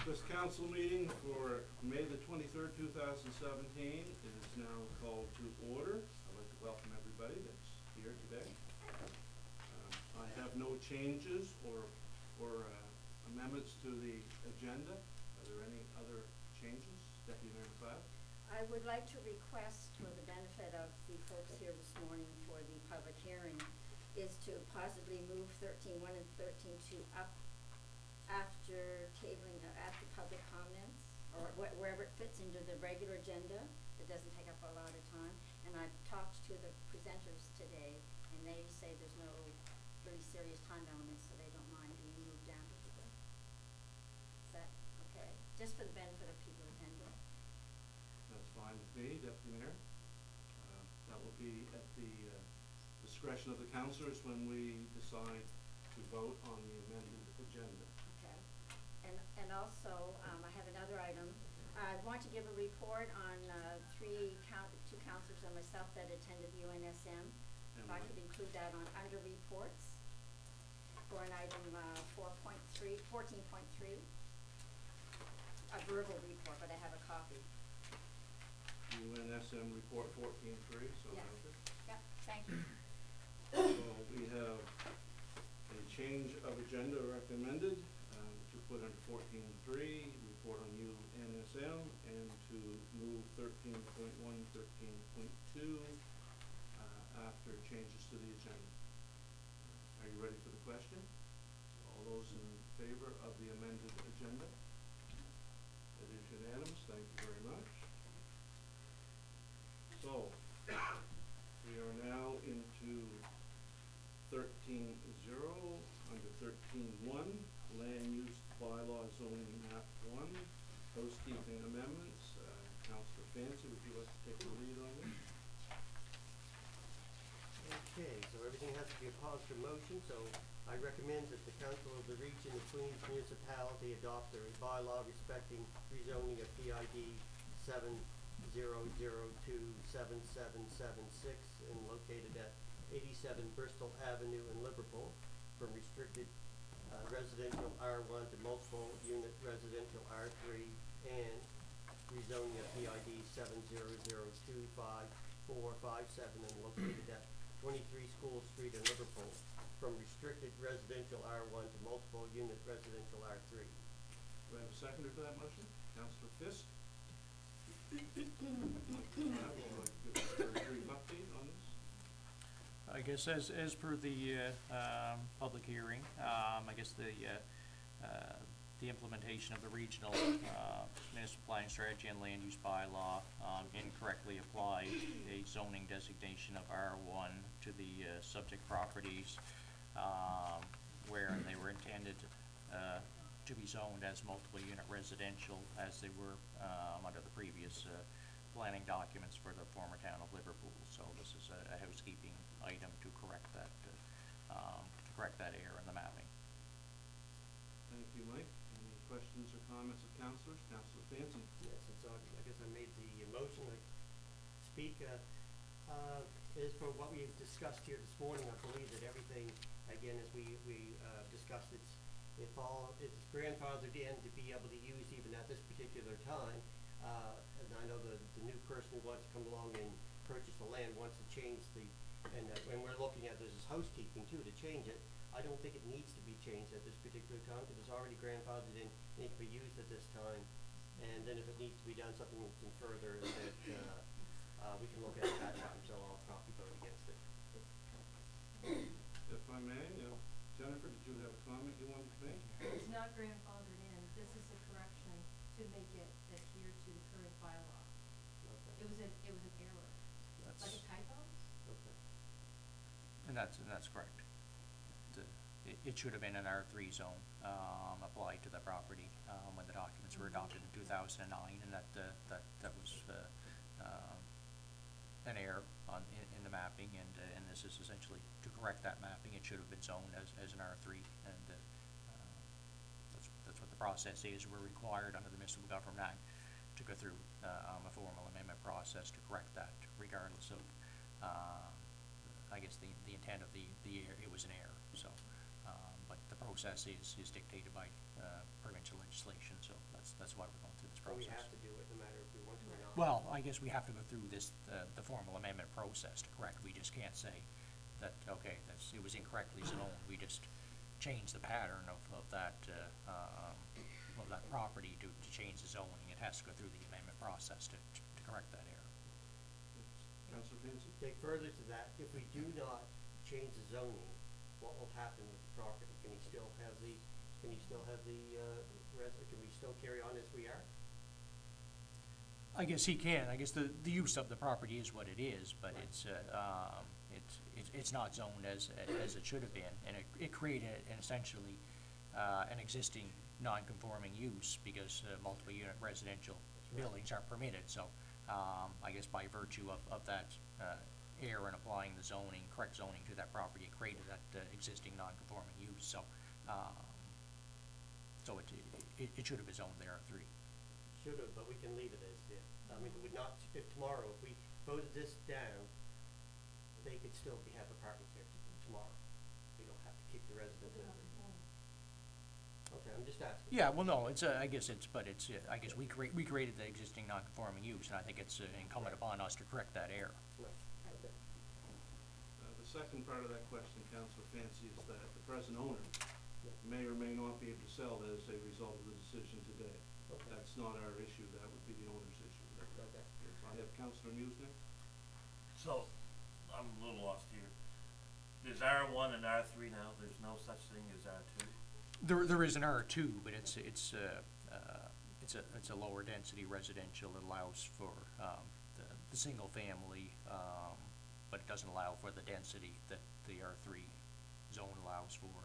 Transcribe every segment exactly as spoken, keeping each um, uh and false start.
This council meeting for May the twenty-third, two thousand seventeen is now called to order. I'd like to welcome everybody that's here today. Uh, I have no changes or, or uh, amendments to the agenda. Are there any other changes, Deputy Mayor McLeod? I would like to request, for the benefit of the folks here this morning for the public hearing, is to possibly move thirteen one and thirteen two up after tabling, uh, after public comments, or wh wherever it fits into the regular agenda. It doesn't take up a lot of time. And I've talked to the presenters today, and they say there's no very serious time elements, so they don't mind being moved down to the good. Is that okay? Just for the benefit of people attending. That's fine with me, Deputy Mayor. Uh, that will be at the uh, discretion of the councillors when we decide to vote on the amended agenda. Okay. And, and also, um, I have another item. I want to give a report on uh, three count, two councillors and myself that attended U N S M. If I could include that on under reports for an item uh, four point three, fourteen point three. A verbal report, but I have a copy. U N S M report fourteen three, so Yes. noted. Yep, thank you. So we have a change of agenda recommended um, to put under fourteen three, report on U N S M, and to move thirteen point one, thirteen point two uh, after changes to the agenda. Are you ready for the question? All those in favor of the amended agenda? It is unanimous. Thank you very much. So, we are now into thirteen zero, under thirteen one, land use bylaw zoning map one, housekeeping amendments. Uh, Councillor Fancy, would you like to take the lead on this? Okay, so everything has to be a positive motion, so I recommend that the Council of the Region of Queens Municipality adopt a bylaw respecting rezoning of P I D seven zero zero two seven seven seven six and located at eighty-seven Bristol Avenue in Liverpool from restricted uh, residential R one to multiple unit residential R three, and rezoning of P I D seven zero zero two five four five seven and located at twenty-three School Street in Liverpool from restricted residential R one to multiple unit residential R three. Do I have a seconder for that motion? Councillor Fisk? I would like to give a very brief update on this. I guess as, as per the uh, um, public hearing, um, I guess the uh, uh, the implementation of the regional uh, municipal planning strategy and land use bylaw um, incorrectly applied a zoning designation of R one to the uh, subject properties um, where they were intended uh, to be zoned as multiple unit residential as they were um, under the previous uh, planning documents for the former town of Liverpool. So this is a, a housekeeping item to correct that uh, um, to correct that error in the mapping. Thank you, Mike. Any questions or comments of councillors? Councillor Fancy? Yes, and so I, I guess I made the motion. I speak uh, uh, as for what we've discussed here this morning. I believe that everything, again, as we we uh, discussed, it's If all it's grandfathered in to be able to use even at this particular time, uh, and I know the, the new person who wants to come along and purchase the land wants to change the, and uh, when we're looking at this as housekeeping too, to change it, I don't think it needs to be changed at this particular time because it's already grandfathered in, and it can be used at this time. And then if it needs to be done something further, that uh, uh, we can look at it at that time, so I'll probably vote against it. If I may, uh, Jennifer, did you have a comment you wanted to make? It's not grandfathered in. This is a correction to make it adhere to the current bylaw. Okay. It was an, it was an error. That's Like a typo? Okay. And that's and that's correct. The, it, it should have been an R three zone um, applied to the property um, when the documents were adopted in two thousand nine, and that uh, that that was uh, um, an error on in, in the mapping, and uh, and this is essentially to correct that mapping. It should have been zoned as as an R three, and uh, uh, that's that's what the process is. We're required under the Municipal Government Act to go through uh, um, a formal amendment process to correct that, regardless of. Uh, I guess the, the intent of the, the it was an error, so, um, but the process is, is dictated by uh, provincial legislation, so that's or not? Well, I guess we have to go through this, the, the formal amendment process to correct. We just can't say that, okay, that's, it was incorrectly zoned. We just change the pattern of, of that, uh, um, of that property to, to change the zoning. It has to go through the amendment process to, to to correct that error. Councillor Fancy? Take further to that, if we do not change the zoning, what will happen with the property? Can he still have the, can he still have the, uh, res, can we still carry on as we are? I guess he can. I guess the, the use of the property is what it is, but Right. it's, uh, um, it's, it's, it's not zoned as, as it should have been. And it, it created an essentially, uh, an existing non-conforming use because, uh, multiple unit residential Right. buildings are permitted. So, um, I guess by virtue of, of that, uh, error in applying the zoning, correct zoning to that property, it created that, uh, existing non-conforming use. So, um, so it, it, it should have been zoned there R three. Should have, but we can leave it as is. I mean, it would not, if tomorrow, if we voted this down, they could still be, have apartments there t- tomorrow. We don't have to kick the residents They're out. not conforming. Okay, I'm just asking. Yeah, well, no, it's, uh, I guess it's, but it's, uh, I guess we create, we created the existing non-conforming use, and I think it's uh, incumbent upon us to correct that error. Right, okay. Uh, the second part of that question, Councillor Fancy, is that the present owner Yeah. may or may not be able to sell as a result of the decision today. Okay. That's not our issue, that would be the owner's issue. Okay. Yes, I have Councillor Muse next. So, I'm a little lost here. There's R one and R three now, there's no such thing as R two? There, there is an R two, but it's, it's, uh, uh, it's a, it's a lower density residential. It allows for, um, the, the single family, um, but it doesn't allow for the density that the R three zone allows for.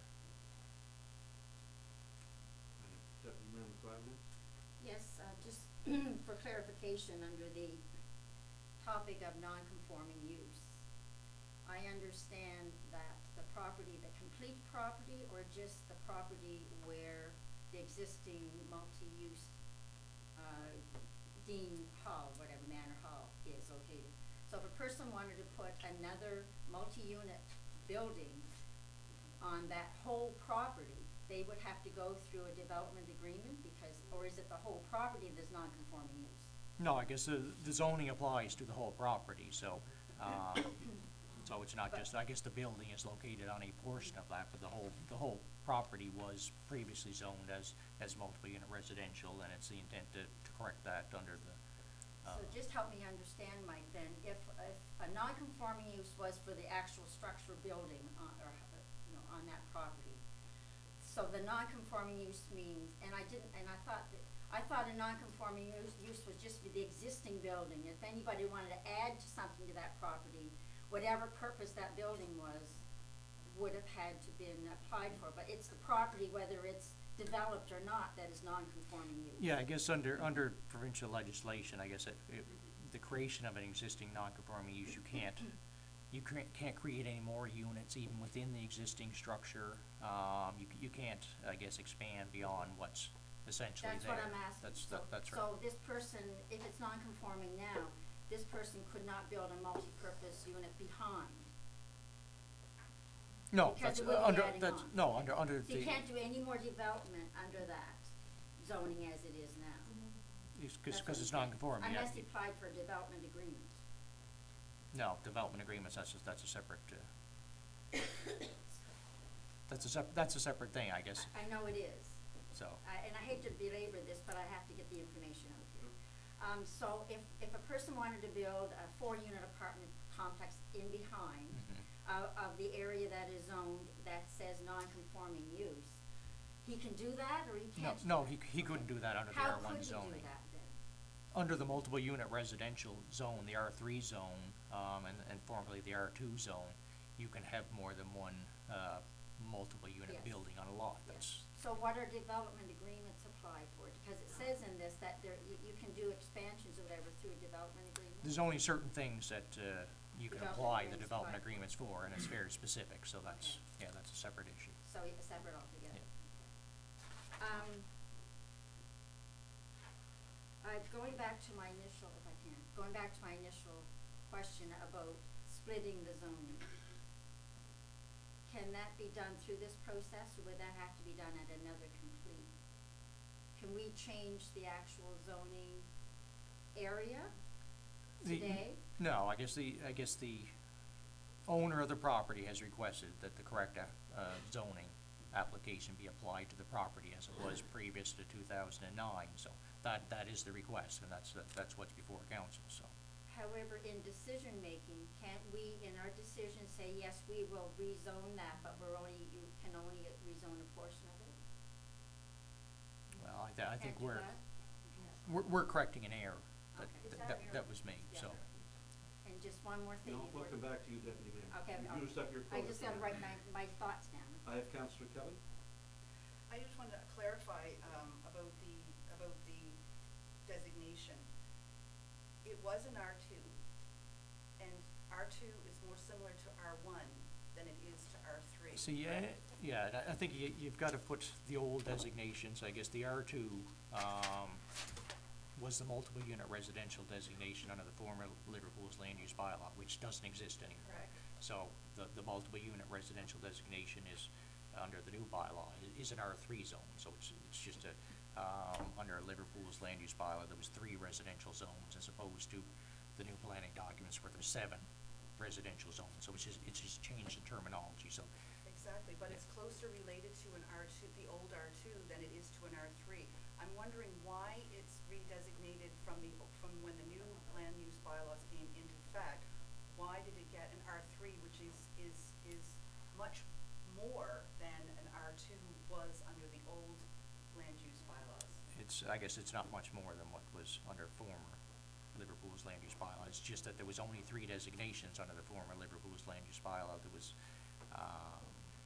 Deputy Mayor McLeod next. Yes, uh, just for clarification, under the topic of non-conforming use, I understand that the property, the complete property, or just the property where the existing multi-use, uh, Dean Hall, whatever Manor Hall is located. So if a person wanted to put another multi-unit building on that whole property, they would have to go through a development agreement because, or is it the whole property that's non-conforming use? No, I guess the, the zoning applies to the whole property, so, um, so it's not But- just, I guess the building is located on a portion of that, but the whole, the whole property was previously zoned as, as multiple unit residential, and it's the intent to, to correct that under the, uh, So just help me understand, Mike, then, if, if a non-conforming use was for the actual structure building on, or, uh, you know, on that property, so the non-conforming use means, and I didn't, and I thought that, I thought a non-conforming use, use was just for the existing building. If anybody wanted to add to something to that property, whatever purpose that building was, would have had to been applied for, but it's the property, whether it's developed or not, that is non-conforming use. yeah, I guess under, under provincial legislation, I guess it, it, the creation of an existing non-conforming use, you can't, you can't, can't create any more units even within the existing structure. Um, you, c- you can't, I guess, expand beyond what's essentially That's there. what I'm asking. That's, So, that, that's right. so this person, if it's non-conforming now, this person could not build a multi-purpose unit behind. No, because that's, it would uh, be under, adding that's, on. no, under, under So you the, can't do any more development under that zoning as it is now. it's, That's cause, cause what it's I'm saying. non-conforming, yeah. Unless he applied for a development agreement. No, development agreements, that's a, that's a separate, uh, that's a sep- that's a separate thing, I guess, I know it is. so. I, and I hate to belabor this, but I have to get the information out here. Um, so if, if a person wanted to build a four-unit apartment complex in behind Mhm. of, of the area that is zoned that says non-conforming use, he can do that, or he No, can't? do no, that? he, c- he couldn't do that under the How R one could he do zoning. that then? Under the multiple unit residential zone, the R three zone, um, and, and formerly the R two zone, you can have more than one, uh, multiple unit Yes. building on a lot, Yes. that's, So what are development agreements applied for? Because it says in this that there, you, you can do expansions or whatever through a development agreement? there's only certain things that, uh, you can Development apply the agreements development apply. agreements for, and it's very specific, so that's, yeah, that's a separate issue. So it's separate altogether. Yeah. Um, uh, going back to my initial, if I can, going back to my initial question about splitting the zoning. Can that be done through this process, or would that have to be done at another complete? Can we change the actual zoning area The- today? No, I guess the, I guess the owner of the property has requested that the correct, uh, zoning application be applied to the property as it was previous to two thousand nine, so that, that is the request, and that's, that's what's before council, so. However, in decision-making, can't we, in our decision, say, yes, we will rezone that, but we're only, you can only rezone a portion of it? Well, I, th- I think Can't do we're, that? we're, we're correcting an error that, Okay. Is that, that that, error? that was made, Yeah. so. And just one more thing No, before. we'll come back to you, Deputy Mayor. Okay, You've I'll- used up your I quota. just gotta tonight. write my, my thoughts down. I have Councillor Kelly. I just wanted to clarify, um, about the, about the designation. It was an R two, and R two is more similar to R one than it is to R three. So, yeah, yeah, and I, I think you, you've gotta put the old designations, I guess the R two, um, was the multiple unit residential designation under the former Liverpool's land use bylaw, which doesn't exist anymore. Correct. So, the, the multiple unit residential designation is, under the new bylaw, i- is an R three zone, so it's, it's just a, um, under Liverpool's land use bylaw, there was three residential zones as opposed to the new planning documents where there's seven residential zones, so it's just, it's just changed in terminology, so. Exactly, but it's closer related to an R two, the old R two, than it is to an R three. I'm wondering why it's redesignated from the, from when the new land use bylaws came into effect. Why did it get an R three, which is, is, is much more than an R two was under the old land use bylaws? It's, I guess it's not much more than what was under former Liverpool's land use bylaw. It's just that there was only three designations under the former Liverpool's land use bylaw. There was, um,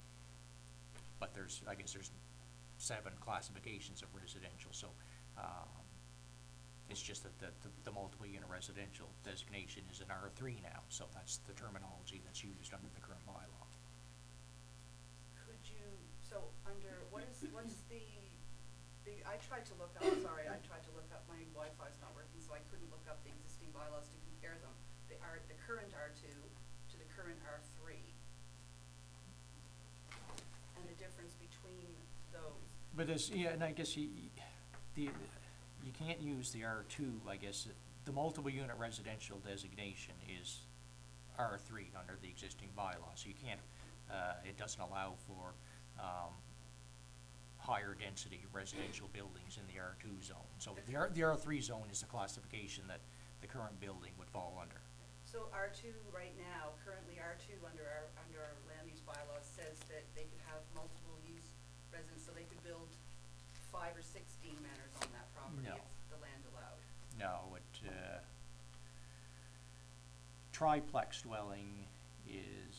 but there's, I guess there's seven classifications of residential, so, um, it's just that the, the, the multiple unit residential designation is an R three now, so that's the terminology that's used under the current bylaw. Could you, so under, what is, what's the, the, I tried to look up, sorry, I tried to look up, my Wi-Fi's not working, so I couldn't look up the existing bylaws to compare them. The R, the current R two to the current R three. And the difference between those. But there's, yeah, and I guess you, the, you can't use the R two, I guess, the multiple unit residential designation is R three under the existing bylaw, so you can't, uh, it doesn't allow for, um, higher density residential buildings in the R two zone. So the R, the R three zone is the classification that the current building would fall under. So R two right now, currently R two under our, under our land use bylaws says that they could have multiple use residents, so they could build five or six steam manors on that property No. if the land allowed. No, it, uh, triplex dwelling is,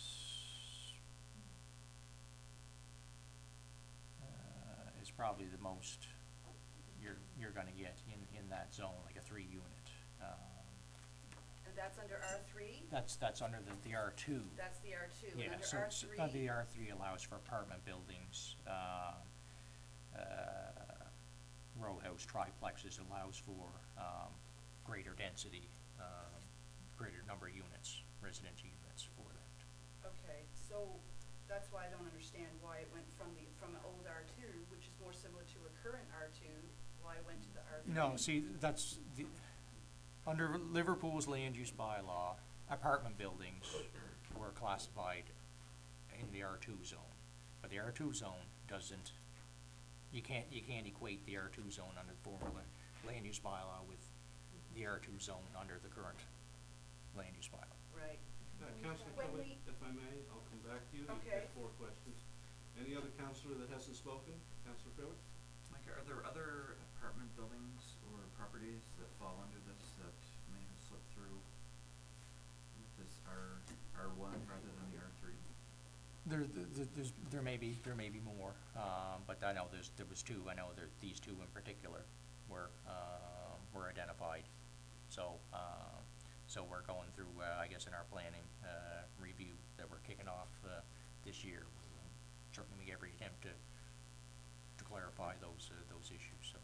uh, is probably the most you're, you're gonna get in, in that zone, like a three unit. Um, And that's under R three? that's, that's under the, the R two. That's the R two, Yeah, and so, under R so, three? uh, the R three allows for apartment buildings, um, uh, row house triplexes, allows for, um, greater density, um, greater number of units, residential units for that. Okay, so that's why I don't understand why it went from the, from an old R two, which is more similar to a current R two, why it went to the R three? No, see, that's the, under Liverpool's land use bylaw, apartment buildings were classified in the R two zone. But the R two zone doesn't, you can't, you can't equate the R two zone under the former la- land use bylaw with the R two zone under the current land use bylaw. Right. Uh, Councillor When Kelly, we- if I may, I'll come back to you. You've Okay. got four questions. Any other councillor that hasn't spoken? Councillor Fairwood? Mike, are there other apartment buildings or properties that fall under this that may have slipped through with this R, R one rather than the R three? There, th- there's, there may be, there may be more, um, but I know there's, there was two, I know there, these two in particular were, uh, were identified. So, uh, so we're going through, uh, I guess in our planning, uh, review that we're kicking off, uh, this year. Certainly make every attempt to, to clarify those, uh, those issues, so.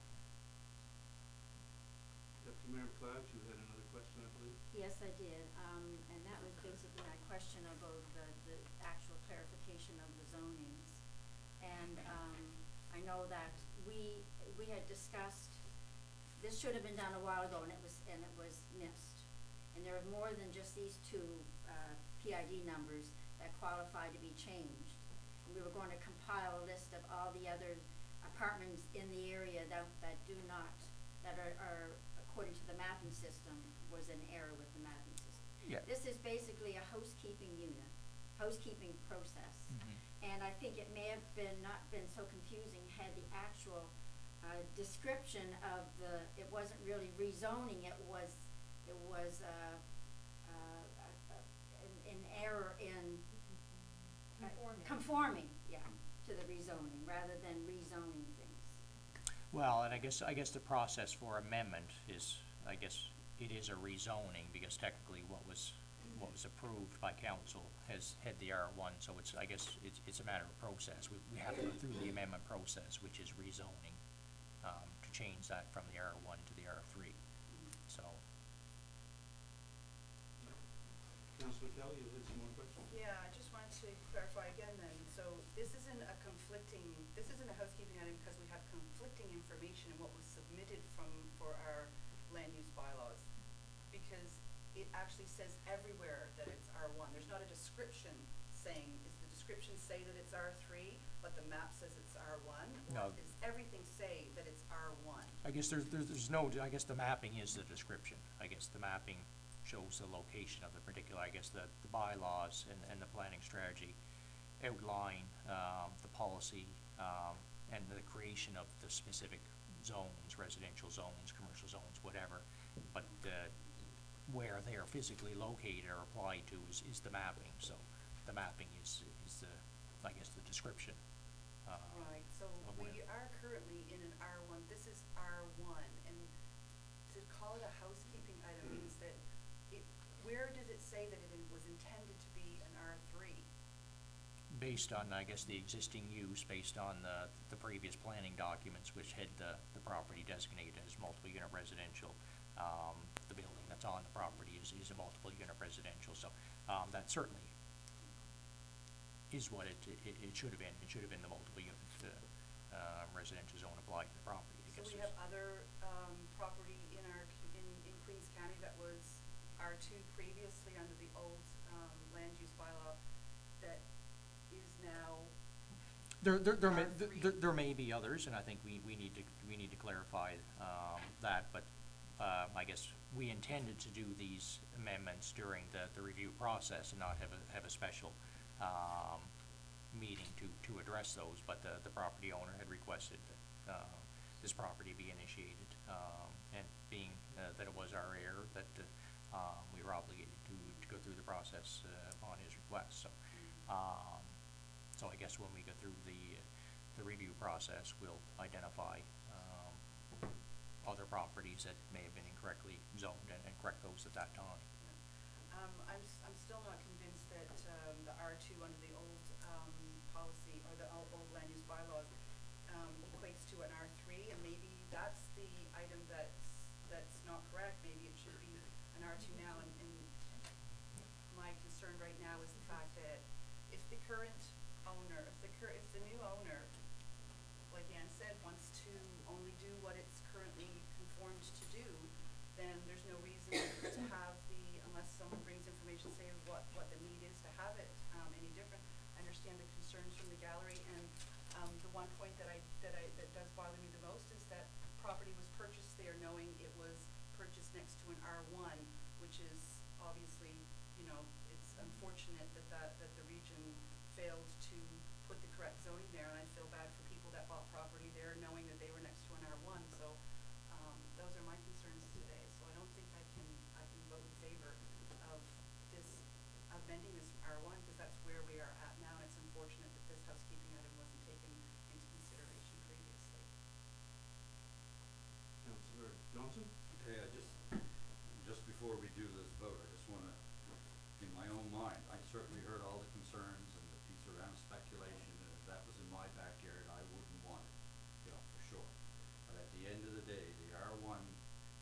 Deputy Mayor McLeod, you had another question, I believe? Yes, I did, um, and that was basically my question about the, the actual clarification of the zonings. And, um, I know that we, we had discussed this should have been done a while ago, and it was, and it was missed. And there are more than just these two, uh, P I D numbers that qualify to be changed. And we were going to compile a list of all the other apartments in the area that, that do not, that are, are, according to the mapping system, was an error with the mapping system. Yeah. This is basically a housekeeping unit, housekeeping process. Mhm. And I think it may have been, not been so confusing had the actual, uh, description of the, it wasn't really rezoning, it was, it was, uh, uh, uh, uh, an, an error in uh, Conforming. conforming, yeah, to the rezoning, rather than rezoning things. Well, and I guess, I guess the process for amendment is, I guess, it is a rezoning, because technically what was, what was approved by council has had the R one, so it's, I guess, it's, it's a matter of process. We, we have to go through the amendment process, which is rezoning, um, to change that from the R one to the R three, so. Councillor Kelly, you had some more questions? Yeah, I just wanted to clarify again then, so this isn't a conflicting, this isn't a housekeeping item because we have conflicting information in what was submitted from, for our land use bylaws. Because it actually says everywhere that it's R one, there's not a description saying, is the description say that it's R three, but the map says it's R one? No. Or does everything say that it's R one? I guess there's, there's, there's no, I guess the mapping is the description. I guess the mapping shows the location of the particular, I guess the, the bylaws and, and the planning strategy outline, um, the policy, um, and the creation of the specific zones, residential zones, commercial zones, whatever. But, uh, where they are physically located or applied to is, is the mapping, so the mapping is, is the, I guess, the description. uh, Right, so of we where- are currently in an R one, this is R one, and to call it a housekeeping item means that it, where does it say that it was intended to be an R three? Based on, I guess, the existing use, based on the, the previous planning documents, which had the, the property designated as multiple unit residential. Um, the building that's on the property is, is a multiple unit residential, so, um, that certainly is what it, it, it should have been. It should have been the multiple unit, uh, uh, residential zone applied to the property. I So guess we there's- have other, um, property in our, c- in, in Queens County that was R two previously under the old, um, land use bylaw that is now, There, there, there may, R three. there, there may be others, and I think we, we need to, we need to clarify, um, that, but, uh, I guess we intended to do these amendments during the, the review process and not have a, have a special, um, meeting to, to address those, but the, the property owner had requested that, uh, this property be initiated, um, and being, uh, that it was our error, that, uh, um, we were obligated to, to go through the process, uh, upon his request, so, um, so I guess when we go through the, the review process, we'll identify, um, other properties that may have been incorrectly zoned and, and correct those at that time. um, I'm, s- I'm still not convinced that, um, the R two under the old, um, policy, or the old, old land use bylaws, um, equates to an R three, and maybe that's the item that's, that's not correct, maybe it should be an R two now, and, and my concern right now is the fact that if the current owner, if the cur- if the new owner, like Ann said, wants to only do what it's currently conformed to do, then there's no reason to have the, unless someone brings information, say what, what the need is to have it, um, any different. I understand the concerns from the gallery, and, um, the one point that I, that I, that does bother me the most is that property was purchased there knowing it was purchased next to an R one, which is obviously, you know, it's unfortunate that that, that the region failed to put the correct zoning there, and I feel bad for people that bought property there knowing that they were next to an R one, so, um, those are my concerns today, so I don't think I can, I can vote in favor of this, amending this from R one, because that's where we are at now, and it's unfortunate that this housekeeping item wasn't taken into consideration previously. Councillor Johnson? Okay, I just, just before we do this vote, I just wanna, in my own mind, I certainly heard all the concerns and the piece around speculation, and if that was in my backyard, I wouldn't want it, you know, for sure. But at the end of the day, the R one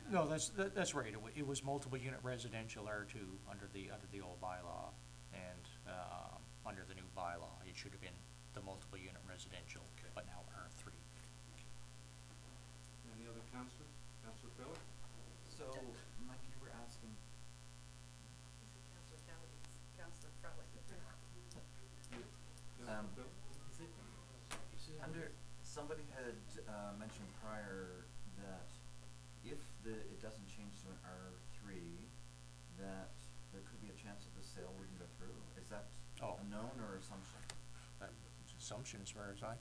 No, that's, that, that's right, it wa- it was multiple unit residential R two under the, under the old bylaw, and, um, under the new bylaw, it should have been the multiple unit residential, but now R three. Any other councillor? Councillor Felix? So, Mike, you were asking, He said Councillor Kelly, it's Councillor Frelick. Um, Councillor Felix? under, somebody had, uh, mentioned prior that if the, it doesn't change to an R three, that there could be a chance that the sale wouldn't go through. Is that Oh. a known or assumption? That's assumption as far as I,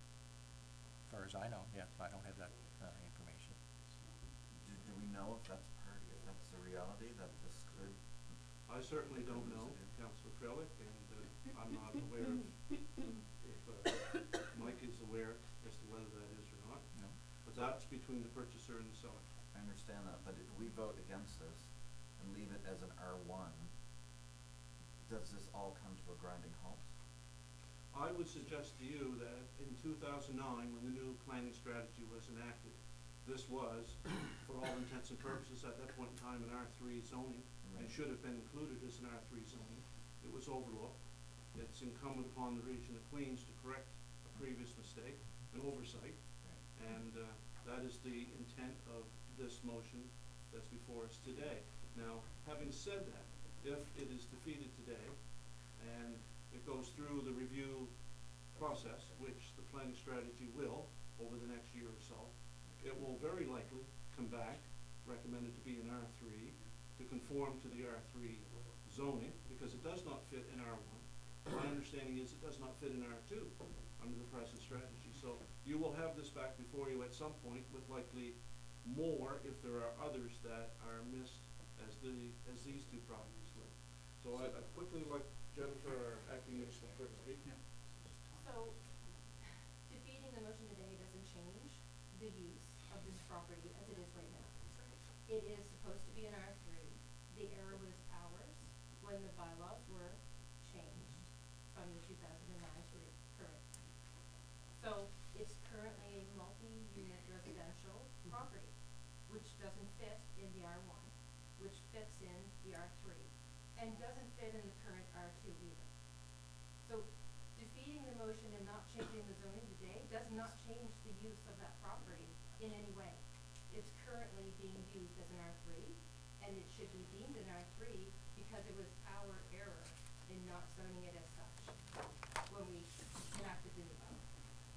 as far as I know, yeah, I don't have that, uh, information. Do, do we know if that's part, if that's a reality, that this could? I certainly They don't could know, lose it, yeah. Councillor Frelick, and uh, I'm not aware of if uh, Mike is aware as to whether that is or not. No. But that's between the purchaser and the seller. I understand that, but if we vote against this and leave it as an R one, does this all come to a grinding halt? I would suggest to you that in two thousand nine, when the new planning strategy was enacted, this was, for all intents and purposes, at that point in time, an R three zoning, and Right. should have been included as an R three zoning. It was overlooked. It's incumbent upon the region of Queens to correct a previous mistake, an oversight, Right. and uh, that is the intent of this motion that's before us today. Now, having said that, if it is defeated today, and it goes through the review process, which the planning strategy will over the next year or so, it will very likely come back, recommended to be an R three, to conform to the R three zoning, because it does not fit in R one. My understanding is it does not fit in R two under the present strategy. So you will have this back before you at some point with likely more if there are others that are missed as the, as these two properties were. So I, I'd quickly like Jennifer, our acting municipal clerk, to speak. So, defeating the motion today doesn't change the use of this property as it is right now. It is supposed to be an R three. The error was ours when the bylaws were changed from the two thousand nine to the current. So, it's currently a multi-unit residential property, which doesn't fit in the R one, which fits in the R three, and doesn't fit in the current R two either. So, defeating the motion and not changing the zoning today does not change the use of that property in any way. It's currently being used as an R three, and it should be deemed an R three because it was our error in not zoning it as such when we enacted the new bylaw.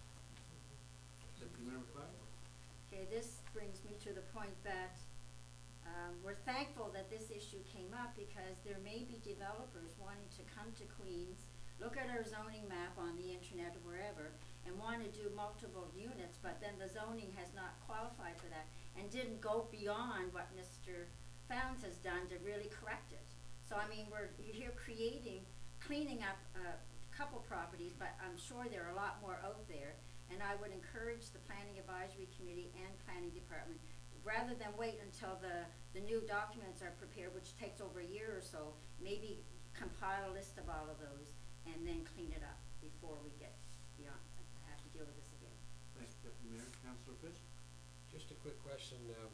Deputy Mayor McLeod? Okay, this brings me to the point that, um, we're thankful that this issue came up because there may be developers wanting to come to Queens, look at our zoning map on the internet or wherever, and wanna do multiple units, but then the zoning has not qualified for that, and didn't go beyond what Mister Founds has done to really correct it. So I mean, we're here creating, cleaning up a couple properties, but I'm sure there are a lot more out there. And I would encourage the Planning Advisory Committee and Planning Department, rather than wait until the, the new documents are prepared, which takes over a year or so, maybe compile a list of all of those and then clean it up before we get beyond, have to deal with this again. Thank you, Deputy Mayor. Councillor Fish? Just a quick question, uh,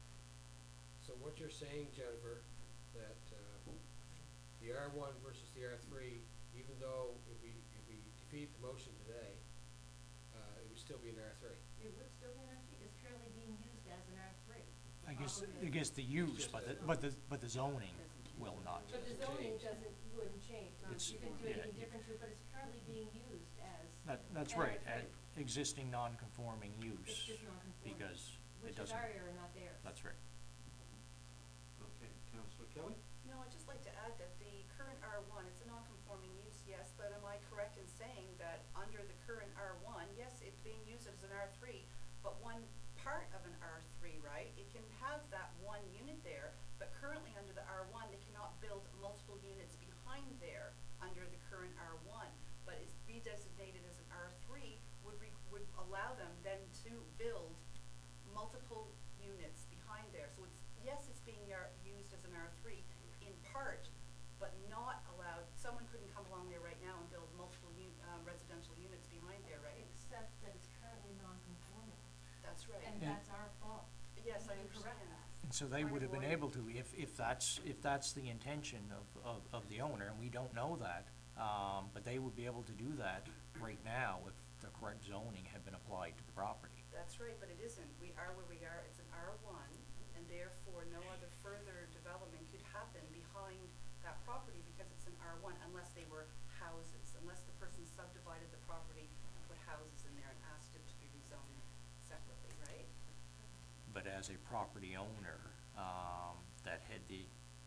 so what you're saying, Jennifer, that, uh, the R one versus the R three, even though if we, if we defeat the motion today, uh, it would still be an R three? It would still be an R three, it's currently being used as an R three. I guess, I guess the use, but the, but the, but the zoning will not. But the Doesn't zoning change. doesn't, wouldn't change, It's- you can do yeah, anything you- different to it, but it's currently being used as That, that's an right, R at three. existing non-conforming It's use, just non-conforming, because it which is doesn't, our error, not theirs. that's right. Okay, Councillor Kelly? No, I'd just like to add that the current R one, it's a non-conforming use, yes, but am I correct in saying that under the current R one, yes, it's being used as an R three, but one part of an R three, right? It can have that one unit there, but currently under the R one, they cannot build multiple units behind there under the current R one. But it's redesignated as an R three would re- would allow them then to build multiple units behind there. So it's, yes, it's being R- used as an R three in part, but not allowed, someone couldn't come along there right now and build multiple u- uh, residential units behind there, right? Except that it's currently non-conforming, That's right. and Yeah. that's our fault. Yes, I We can correct understand. that. So they would have been unavoidable. able to, if, if that's, if that's the intention of, of, of the owner, and we don't know that, um, but they would be able to do that right now if the correct zoning had been applied to the property. That's right, but it isn't. We are where we are. It's an R one, and therefore no other further development could happen behind that property because it's an R one unless they were houses, unless the person subdivided the property and put houses in there and asked it to be rezoned separately, right? But as a property owner, um, that had the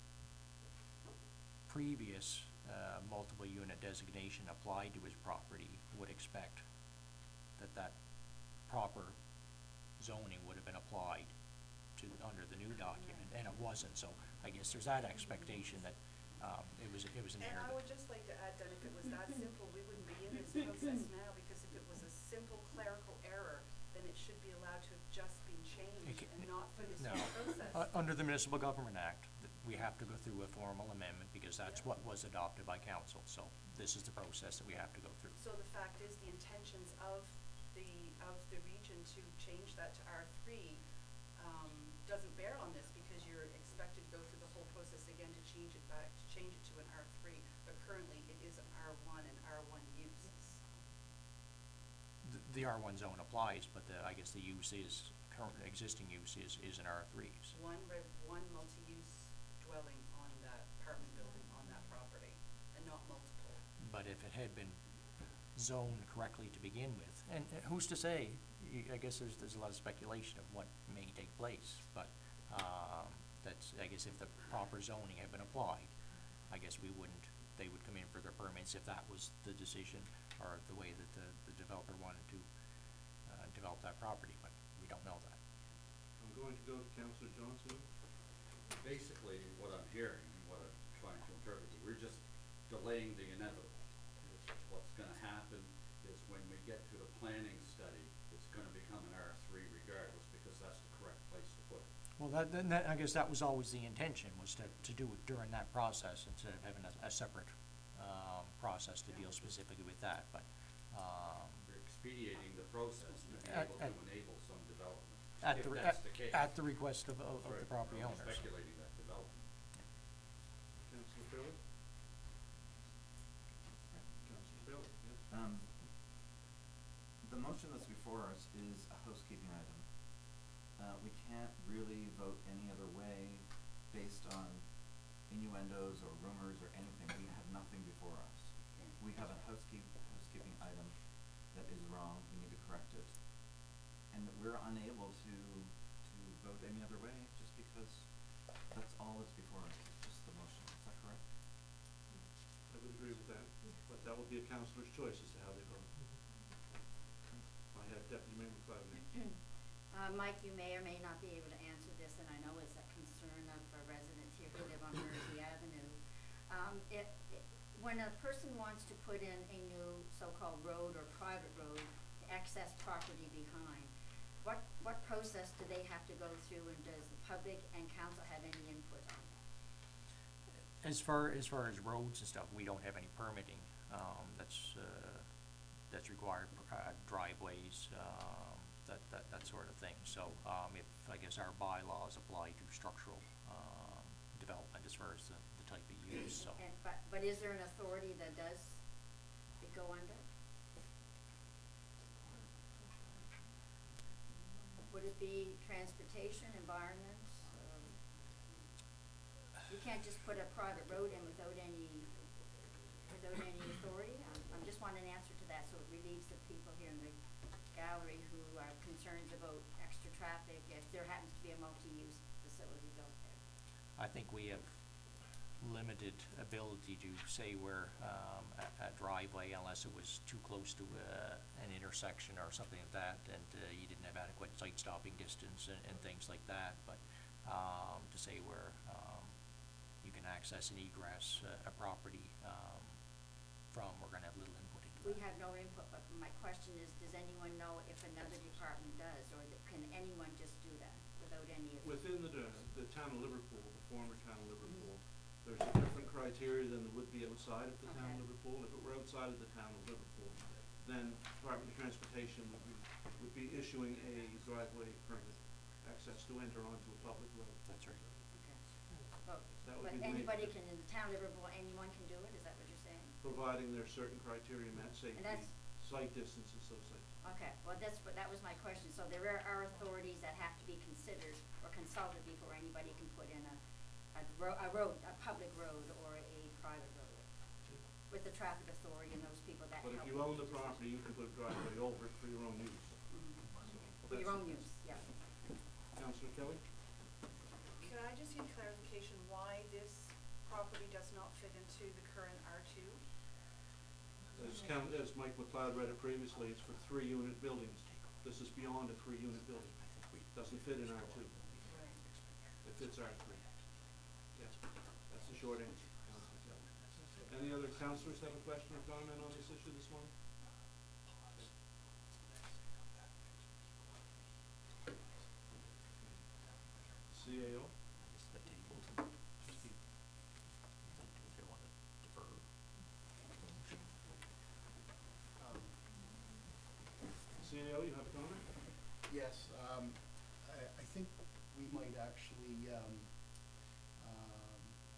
previous, uh, multiple unit designation applied to his property, would expect that that proper zoning would have been applied to, under the new document, and it wasn't, so I guess there's that expectation that, um, it was, it was an And error. I that- would just like to add that if it was that simple, we wouldn't be in this process now, because if it was a simple clerical error, then it should be allowed to have just been changed ca- and not for this No. whole process. Uh, under the Municipal Government Act, th- we have to go through a formal amendment, because that's Yeah. what was adopted by council, so this is the process that we have to go through. So the fact is, the intentions of the, of the region to change that to R three, um, doesn't bear on this, because you're expected to go through the whole process again to change it back, to change it to an R three, but currently it is an R one and R one uses. The, the R one zone applies, but the, I guess the use is, current, existing use is, is an R threes. One re- one multi-use dwelling on that apartment building on that property, and not multiple. But if it had been zoned correctly to begin with, and uh, who's to say, y- I guess there's, there's a lot of speculation of what may take place, but, um, that's, I guess if the proper zoning had been applied, I guess we wouldn't, they would come in for their permits if that was the decision or the way that the, the developer wanted to, uh, develop that property, but we don't know that. I'm going to go to Councillor Johnson. Basically, what I'm hearing, and what I'm trying to interpret, is we're just delaying the inevitable. What's gonna happen is when we get to the planning study, it's gonna become an R three regardless, because that's the correct place to put it. Well, that, then that, I guess that was always the intention, was to, to do it during that process instead of having a, a separate, um, process to deal specifically with that, but, um, We're expediting the process to be At- able to at- enable some development, at if the, that's at, the case. at the request of, of, That's of the right. property I'm owners. speculating that development. Councillor Bailey? Councillor Bailey, yes. Um, the motion that's before us is a housekeeping item. Uh, we can't really vote any other way based on innuendos or rumors or anything. We have nothing before us. We have a housekeep, housekeeping item that is wrong, we need to correct it. And that we're unable to, to vote any other way, just because that's all that's before us, it's just the motion, is that correct? I would agree with that, but that will be a councillor's choice as to how they vote. I have Deputy Mayor McLeod. Uh, Mike, you may or may not be able to answer this, and I know it's a concern of uh, residents here who live on Mersey Avenue. Um, if, if, when a person wants to put in a new so-called road or private road to access property behind, what, what process do they have to go through, and does the public and council have any input on that? As far, as far as roads and stuff, we don't have any permitting, um, that's, uh, that's required, uh, driveways, um, that, that, that sort of thing. So, um, if, I guess our bylaws apply to structural, um, development as far as the, the type of use, so. And, but, but is there an authority that does it go under? Would it be transportation, environment, um, you can't just put a private road in without any, without any authority? I'm, I'm just wanting an answer to that, so it relieves the people here in the gallery who are concerned about extra traffic if there happens to be a multi-use facility built there. I think we have limited ability to say where, um, a, a driveway, unless it was too close to, uh, an intersection or something like that, and, uh, you didn't have adequate site stopping distance and, and things like that, but, um, to say where, um, you can access and egress a, a property, um, from, we're gonna have little input into We that. have no input, but my question is, does anyone know if another department does, or that, can anyone just do that without any authority? Within the, uh, the town of Liverpool, the former town of Liverpool, there's a different criteria than there would be outside of the town of Okay. Liverpool. If it were outside of the town of Liverpool, then Department of Transportation would be, would be issuing a driveway permit. access to enter onto a public road. That's right. Okay. But, That would but be the main- anybody can, in the town of Liverpool, anyone can do it, is that what you're saying? Providing there's certain criteria met, safety, that's- site distances, those things. Okay, well, that's, what that was my question, so there are, are authorities that have to be considered or consulted before anybody can put in a, a ro- a road, a public road or a private road with the traffic authority and those people that But help. if you own the property, you can put a driveway over it for your own use. Mhm. So For your that's- own use, yeah. Councillor Kelly? Can I just get clarification why this property does not fit into the current R two? As count, as Mike McLeod read it previously, it's for three unit buildings. This is beyond a three unit building. Doesn't fit in R two. Right. It fits R three. Yes, that's the short answer, Councillor Kelly. Any other councillors have a question or comment on this issue this morning? C A O? The table. They want to defer. C A O, you have a comment? Yes, um, I, I think we might actually, um, um,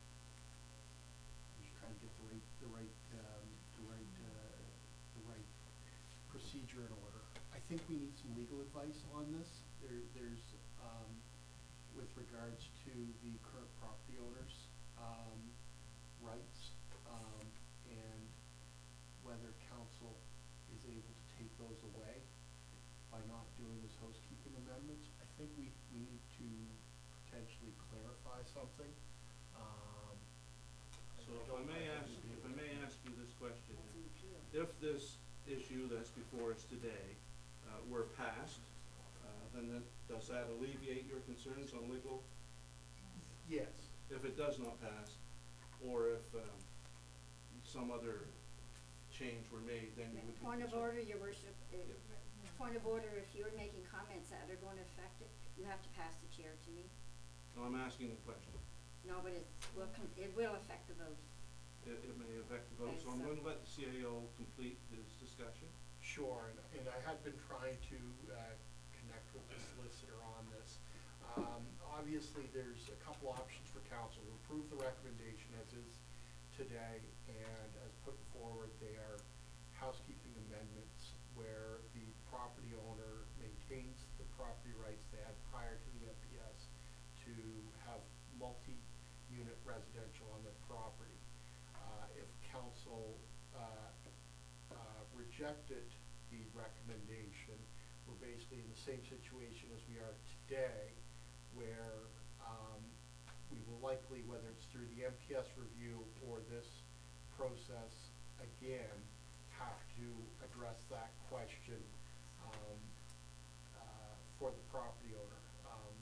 I'm just trying to get the right, the right, um, the right, uh, the right procedure in order. I think we need some legal advice on this. There, there's, um, with regards to the current property owners, um, rights, um, and whether council is able to take those away by not doing this housekeeping amendments. I think we, we need to potentially clarify something. Um, So if I don't- may I ask, wouldn't be if able I to- may ask you this question, That's an appeal. if this issue that's before us today, uh, were passed, uh, then that, does that alleviate your concerns on legal? Yes, If it does not pass, or if, um, some other change were made, then you would be Point of concerned. order, your worship, uh, point of order, if you're making comments that are gonna affect it, you have to pass the chair to me. No, I'm asking a question. No, but it will, con- it will affect the vote. It, it may affect the vote, so I'm Okay, so- going to let the C A O complete his discussion. sure, and, and I had been trying to, uh, connect with the solicitor on this. Um, obviously, there's a couple options for council to approve the recommendation as is today, and as put forward, they are housekeeping amendments where the property owner maintains the property rights they had prior to the M P S to have multi-unit residential on their property. Uh, if council, uh, uh, rejected the recommendation, we're basically in the same situation as we are today, where, um, we will likely, whether it's through the M P S review or this process, again, have to address that question, um, uh, for the property owner. Um,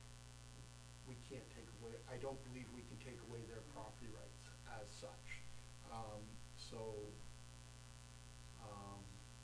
we can't take away, I don't believe we can take away their property rights as such. Um, so, um,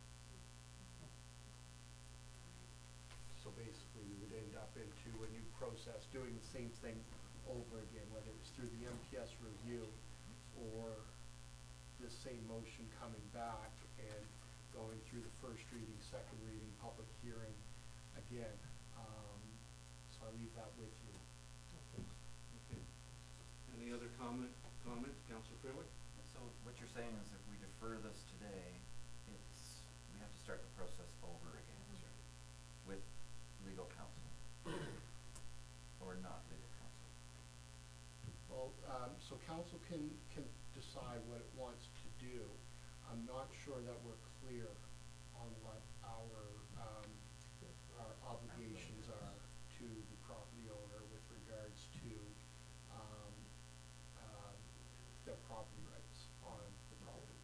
so basically we would end up into a new process, doing the same thing over again, whether it's through the M P S review or this same motion coming back and going through the first reading, second reading, public hearing again. Um, so I leave that with you. Okay. Any other comment, comment, Councillor Fairwick? So what you're saying is if we defer this today, it's, we have to start the process over again with legal counsel or not legal counsel. Well, um, so council can, can decide what it wants to do. I'm not sure that we're clear on what our, um, our obligations are to the property owner with regards to, um, uh, their property rights on the property.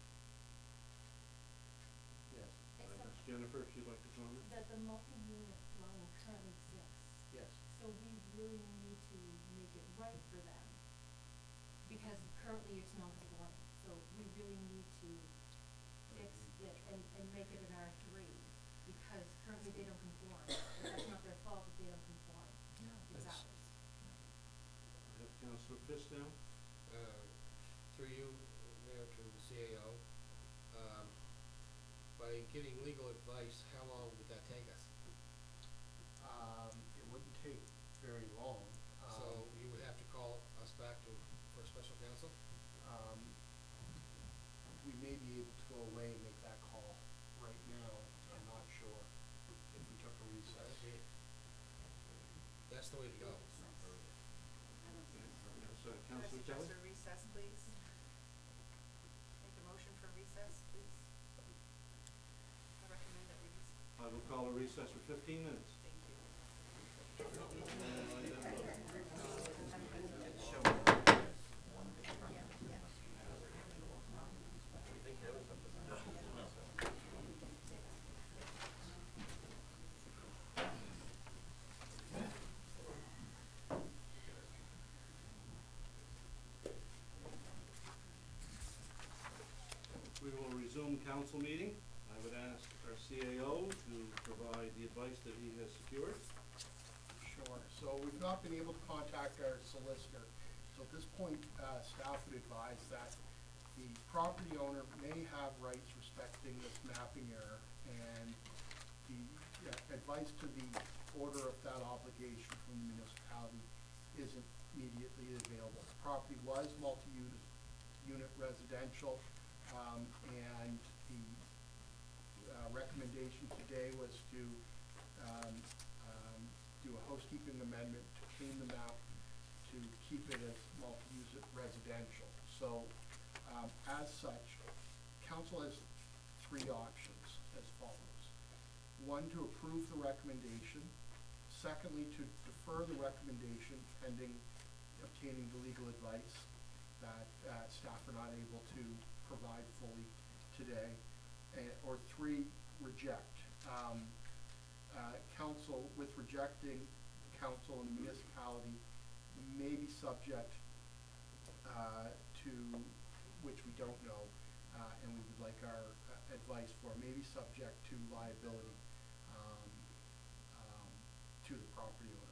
Yes, Uh, that's Jennifer, if you'd like to comment? That the multi-unit dwelling currently exists, yes. so we really need to make it right for them. Because currently it's non-conforming, so we really need to fix it and, and make it an R three, because currently they don't conform. But that's not their fault if they don't conform, it's That's- ours. I have Councillor Fisk now. Uh, through you, Mayor, to the C A O, um, by getting legal advice, how long would that take us? Um, it very long. So Um, you would have to call us back to, for a special counsel? um, we may be able to go away and make that call right now, I'm not sure, if we took a recess. Okay. That's the way to go. I don't think so. Yes, uh, Can I Councillor suggest Kelly? a recess, please? Make a motion for recess, please. I recommend that we, I will call a recess for fifteen minutes. thank you. We will resume council meeting. I would ask our C A O to provide the advice that he has secured. Sure, so we've not been able to contact our solicitor, so at this point, uh, staff would advise that the property owner may have rights respecting this mapping error, and the uh, advice to the order of that obligation from the municipality isn't immediately available. The property was multi-unit, unit residential, um, and the, uh, recommendation today was to, um, um, do a housekeeping amendment to clean the map to keep it as multi-use residential. So, um, as such, council has three options as follows. One, to approve the recommendation. Secondly, to defer the recommendation pending obtaining the legal advice that, uh, staff are not able to provide fully today. And, or three, reject. Um, uh, council, with rejecting, council and the municipality may be subject, uh, to, which we don't know, uh, and we would like our uh, advice for, may be subject to liability, um, um, to the property owner.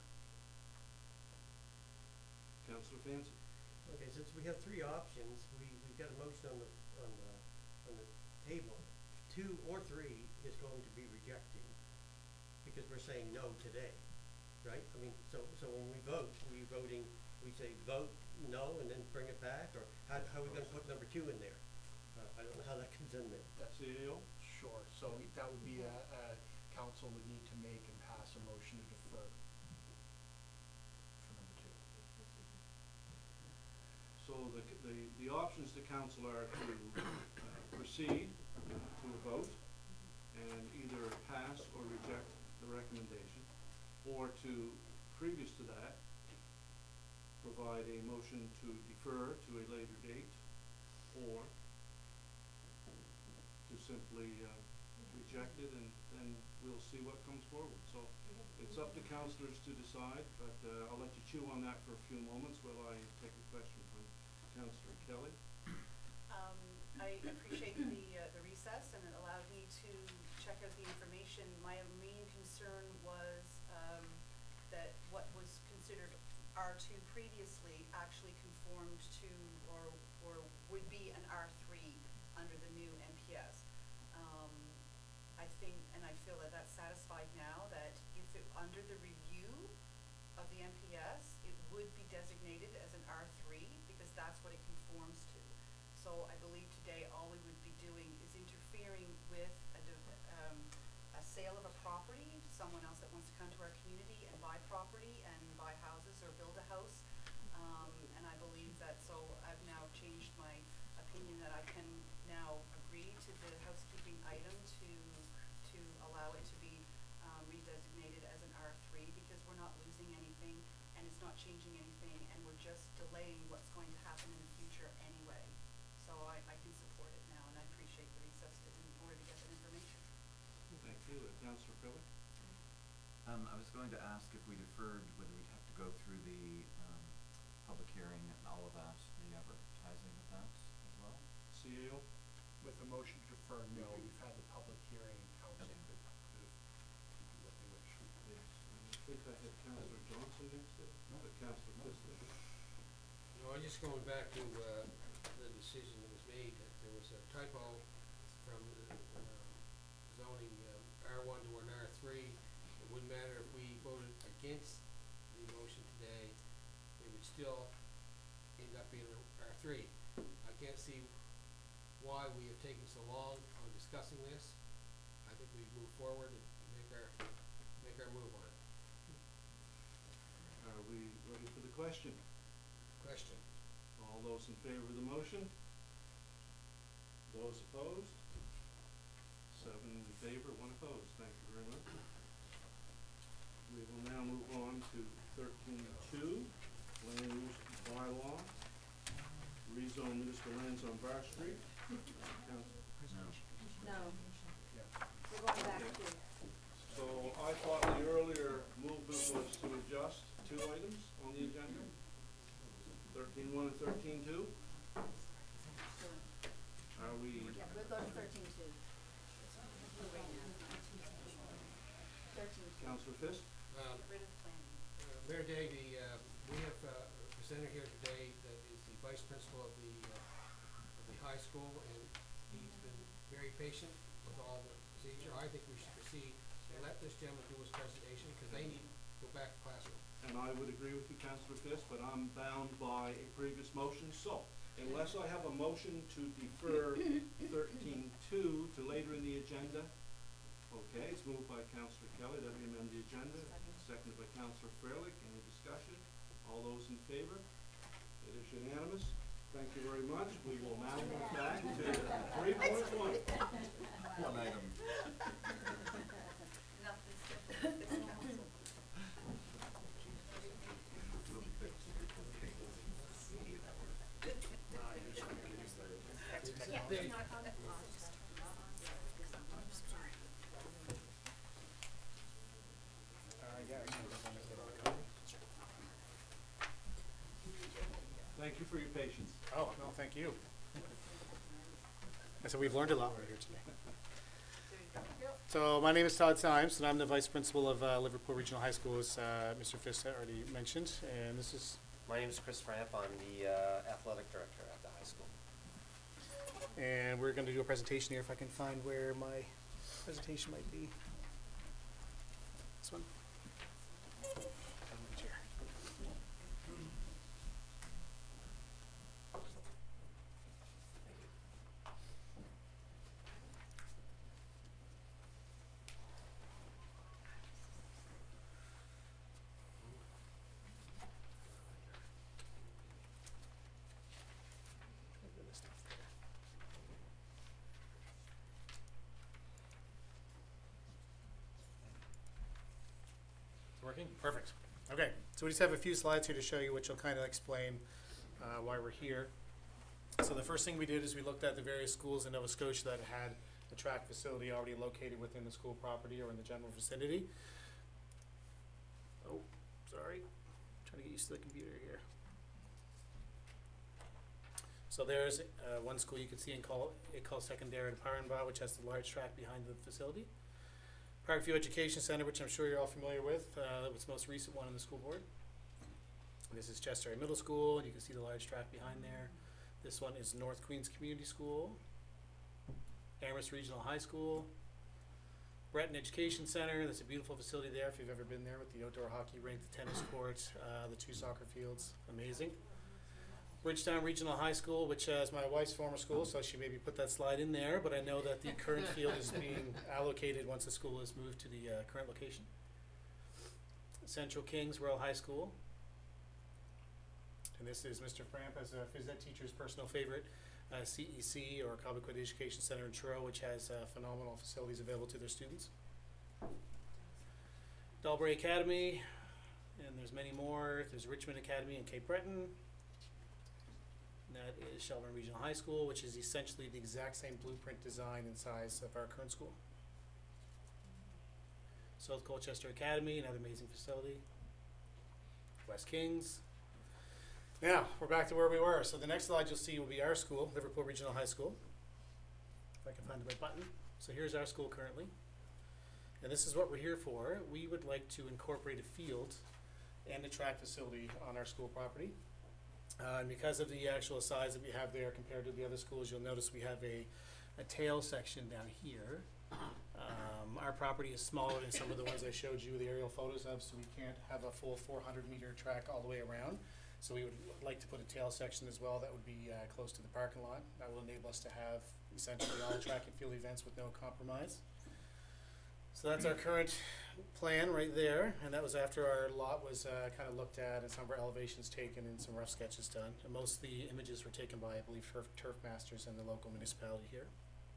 Councillor Fancy? Okay, since we have three options, we, we've got a motion on the, on the, on the table. Two or three is going to be rejecting, because we're saying no today, right? I mean, so, so when we vote, we voting, we say vote no and then bring it back, or how, how are we gonna put number two in there? Uh, I don't know how that comes in there. That's C A O? Sure, so that would be a, a council would need to make and pass a motion to defer for number two. So the, c- the, the options to council are to uh, proceed to a vote and either pass or reject the recommendation, or to, previous to that, provide a motion to defer to a later date, or to simply uh, reject it, and then we'll see what comes forward. So it's up to councillors to decide, but uh, I'll let you chew on that for a few moments while I take a question from Councillor Kelly. Um, I appreciate the, uh, the recess, and it allowed me to check out the information. My main concern was, um, that what was considered R two previously actually conformed to, or, or would be an R three under the new M P S. Um, I think, and I feel that that's satisfied now, that if it, under the review of the M P S, it would be designated as an R three, because that's what it conforms to. So I believe today all we would be doing is interfering with a, div- um, a sale of a property to someone else that wants to come to our community and buy property and buy houses or build a house. Um, and I believe that, so I've now changed my opinion that I can now agree to the housekeeping item to, to allow it to be, um, redesignated as an R three, because we're not losing anything and it's not changing anything, and we're just delaying what's going to happen in the future anyway. So I, I can support it now, and I appreciate the recess to, in order to get that information. Thank you. Uh, Councillor Kelly? Um, I was going to ask if we deferred, whether we'd have to go through the, um, public hearing and all of that, the advertising of that as well? C A O? With a motion to defer, no, we've had the public hearing, and council Okay. could, could do what they wish. Yes. I think I had Councillor Johnson next to it, but Councillor Christie. No, I'm just going back to, uh, the decision that was made, that there was a typo from the, uh, zoning, um, R one to an R three. It wouldn't matter if we voted against the motion today, it would still end up being an R three. I can't see why we have taken so long on discussing this. I think we move forward and make our, make our move on it. Are we ready for the question? Question? All those in favor of the motion? Those opposed? Seven in favor, one opposed. Thank you very much. We will now move on to thirteen two, land use bylaw, rezone municipal lands on Bar Street. Council. No, Yeah. we're going back to, So I thought the earlier movement was to adjust two items on the agenda, thirteen one and thirteen two. Are we, yeah, we'll go to thirteen two. Thirteen two. Councilor Fisk? Um, Get rid of planning. Uh, Mayor Day, the, uh, we have uh, a presenter here today that is the vice principal of the, uh, of the high school, and he's been very patient with all the procedure. I think we should proceed and let this gentleman do his presentation, because they need to go back to classroom. And I would agree with you, Councilor Fisk, but I'm bound by a previous motion, so unless I have a motion to defer thirteen two to later in the agenda, okay, it's moved by Councilor Kelly that we amend the agenda, seconded by Councilor Freilich. Any discussion? All those in favor? It is unanimous. Thank you very much. We will now move back to three point one. One item. Nothing. This council. They- Thank you for your patience. Oh, no, thank you. I said we've learned a lot right here today. So my name is Todd Symes, and I'm the vice principal of uh, Liverpool Regional High School, as uh, Mister Fisk already mentioned. And this is, My name is Chris Ramp. I'm the uh, athletic director at the high school. and we're going to do a presentation here. If I can find where my presentation might be. This one. Chair. Working? Perfect. Okay, so we just have a few slides here to show you, which will kind of explain uh, why we're here. So the first thing we did is we looked at the various schools in Nova Scotia that had a track facility already located within the school property or in the general vicinity. Oh, sorry. Trying to get used to the computer here. So there's uh, one school you can see in call it called Secondary to Parenba, which has the large track behind the facility. Parkview Education Center, which I'm sure you're all familiar with, uh, was the most recent one on the school board. This is Chester Middle School, and you can see the large track behind there. This one is North Queens Community School, Amherst Regional High School, Breton Education Center. That's a beautiful facility there if you've ever been there, with the outdoor hockey rink, the tennis court, uh, the two soccer fields. Amazing. Bridgetown Regional High School, which uh, is my wife's former school, so she maybe put that slide in there, but I know that the current field is being allocated once the school is moved to the uh, current location. Central Kings Royal High School. And this is Mister Framp as a phys ed teacher's personal favorite, uh, C E C, or Cobequid Education Center in Truro, which has uh, phenomenal facilities available to their students. Dalbury Academy, and there's many more. There's Richmond Academy in Cape Breton. And that is Shelburne Regional High School, which is essentially the exact same blueprint design and size of our current school. South Colchester Academy, another amazing facility. West Kings. Now, we're back to where we were. So the next slide you'll see will be our school, Liverpool Regional High School. If I can find the right button. So here's our school currently. And this is what we're here for. We would like to incorporate a field and a track facility on our school property. Uh, and because of the actual size that we have there compared to the other schools, you'll notice we have a, a tail section down here. Um, our property is smaller than some of the ones I showed you the aerial photos of, so we can't have a full four hundred meter track all the way around. So we would like to put a tail section as well that would be uh, close to the parking lot. That will enable us to have essentially all track and field events with no compromise. So that's our current plan right there, and that was after our lot was uh, kind of looked at and some of our elevations taken and some rough sketches done. And most of the images were taken by, I believe, Turf, Turf Masters and the local municipality here.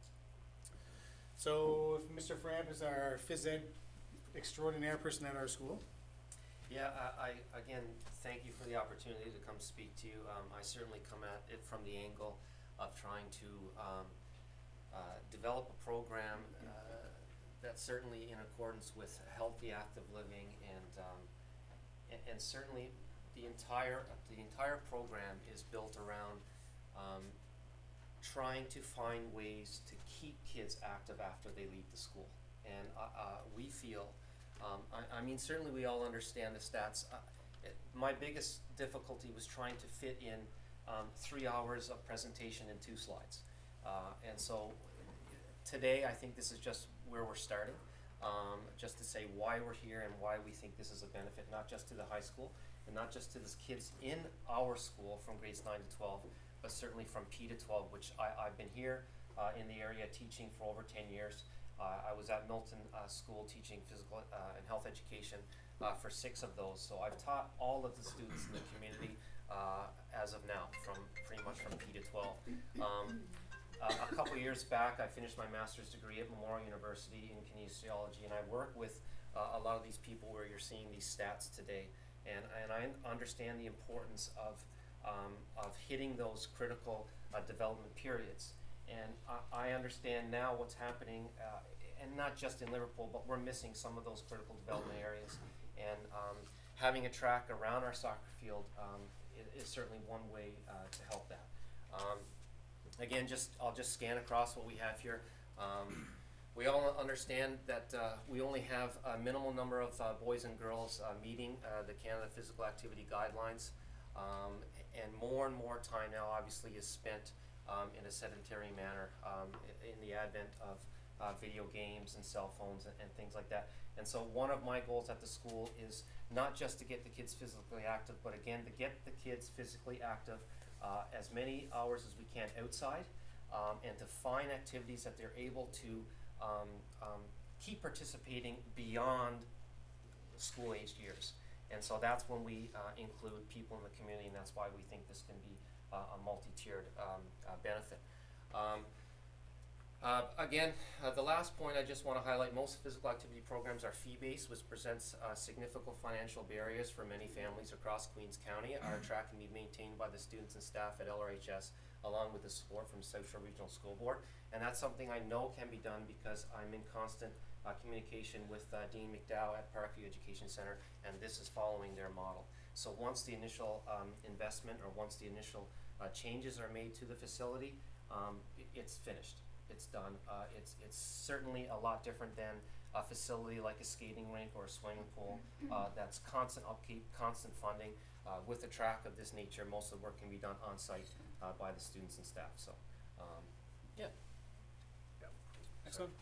So if Mister Framp is our phys ed extraordinaire person at our school. Yeah, I, I, again, thank you for the opportunity to come speak to you. Um, I certainly come at it from the angle of trying to um, uh, develop a program uh, that's certainly in accordance with healthy, active living, and, um, and, and certainly the entire, the entire program is built around um, trying to find ways to keep kids active after they leave the school. And uh, uh, we feel Um, I, I mean, certainly we all understand the stats. Uh, it, my biggest difficulty was trying to fit in um, three hours of presentation in two slides. Uh, and so today I think this is just where we're starting, um, just to say why we're here and why we think this is a benefit, not just to the high school and not just to the kids in our school from grades nine to twelve, but certainly from P to twelve, which I, I've been here uh, in the area teaching for over ten years. Uh, I was at Milton uh, School teaching physical uh, and health education uh, for six of those. So I've taught all of the students in the community uh, as of now, from pretty much from P to twelve. Um, uh, a couple years back, I finished my master's degree at Memorial University in kinesiology, and I work with uh, a lot of these people where you're seeing these stats today. And, and I understand the importance of, um, of hitting those critical uh, development periods. And I, I understand now what's happening, uh, and not just in Liverpool, but we're missing some of those critical development areas. And um, having a track around our soccer field um, is, is certainly one way uh, to help that. Um, again, just I'll just scan across what we have here. Um, we all understand that uh, we only have a minimal number of uh, boys and girls uh, meeting uh, the Canada Physical Activity Guidelines, um, and more and more time now obviously is spent Um, in a sedentary manner um, in, in the advent of uh, video games and cell phones and, and things like that. And so one of my goals at the school is not just to get the kids physically active, but again to get the kids physically active uh, as many hours as we can outside, um, and to find activities that they're able to um, um, keep participating beyond school-aged years. And so that's when we uh, include people in the community, and that's why we think this can be Uh, a multi-tiered um, uh, benefit. Um, uh, again, uh, the last point I just want to highlight, most physical activity programs are fee-based, which presents uh, significant financial barriers for many families across Queens County. Our track can be maintained by the students and staff at L R H S, along with the support from South Shore Regional School Board. And that's something I know can be done because I'm in constant uh, communication with uh, Dean McDowell at Parkview Education Center, and this is following their model. So once the initial um, investment or once the initial uh, changes are made to the facility, um, it, it's finished. It's done. Uh, it's it's certainly a lot different than a facility like a skating rink or a swimming pool uh, that's constant upkeep, constant funding. Uh, with a track of this nature, most of the work can be done on site uh, by the students and staff. So, um, yeah. Yep. Excellent.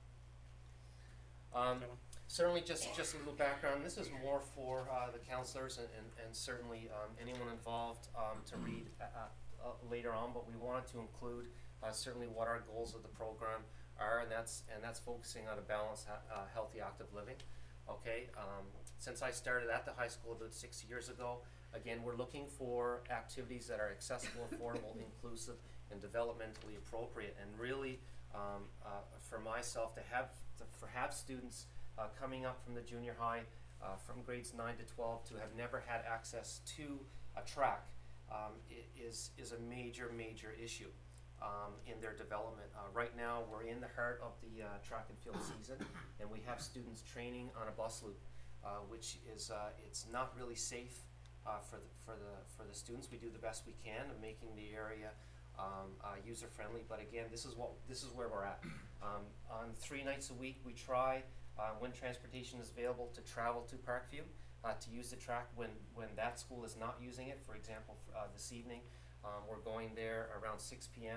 Um, Certainly, just, just a little background. This is more for uh, the counselors and, and, and certainly um, anyone involved um, to read uh, uh, later on, but we wanted to include uh, certainly what our goals of the program are, and that's, and that's focusing on a balanced, uh, healthy, active living. Okay, um, since I started at the high school about six years ago, again, we're looking for activities that are accessible, affordable, inclusive, and developmentally appropriate. And really, um, uh, for myself, to have, to, for have students Uh, coming up from the junior high, uh, from grades nine to twelve, to have never had access to a track um, is, is a major, major issue um, in their development. Uh, right now, we're in the heart of the uh, track and field season, and we have students training on a bus loop, uh, which is, uh, it's not really safe uh, for, the, for, the, for the students. We do the best we can of making the area um, uh, user-friendly, but again, this is, what, this is where we're at. Um, on three nights a week, we try Uh, when transportation is available to travel to Parkview, uh, to use the track when, when that school is not using it. For example, uh, this evening, um, we're going there around six p m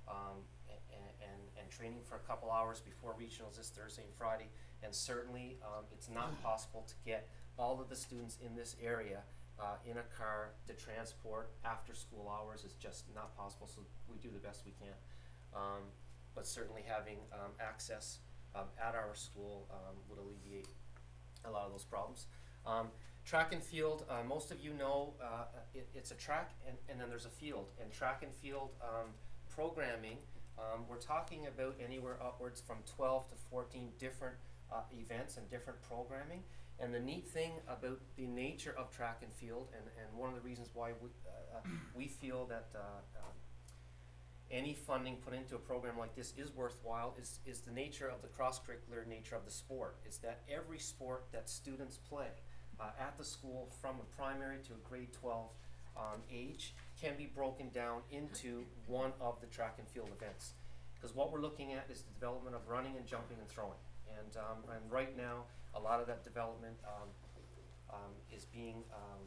um, and, and, and training for a couple hours before regionals this Thursday and Friday. And certainly, um, it's not possible to get all of the students in this area uh, in a car to transport after school hours. Is just not possible, so we do the best we can. Um, but certainly having um, access um, at our school um, would alleviate a lot of those problems. Um, track and field, uh, most of you know uh, it, it's a track and, and then there's a field. And track and field um, programming, um, we're talking about anywhere upwards from twelve to fourteen different uh, events and different programming. And the neat thing about the nature of track and field, and, and one of the reasons why we, uh, uh, we feel that uh, um, any funding put into a program like this is worthwhile, is, is the nature of the cross-curricular nature of the sport. It's that every sport that students play uh, at the school from a primary to a grade twelve um, age can be broken down into one of the track and field events. Because what we're looking at is the development of running and jumping and throwing. And, um, and right now, a lot of that development um, um, is being um,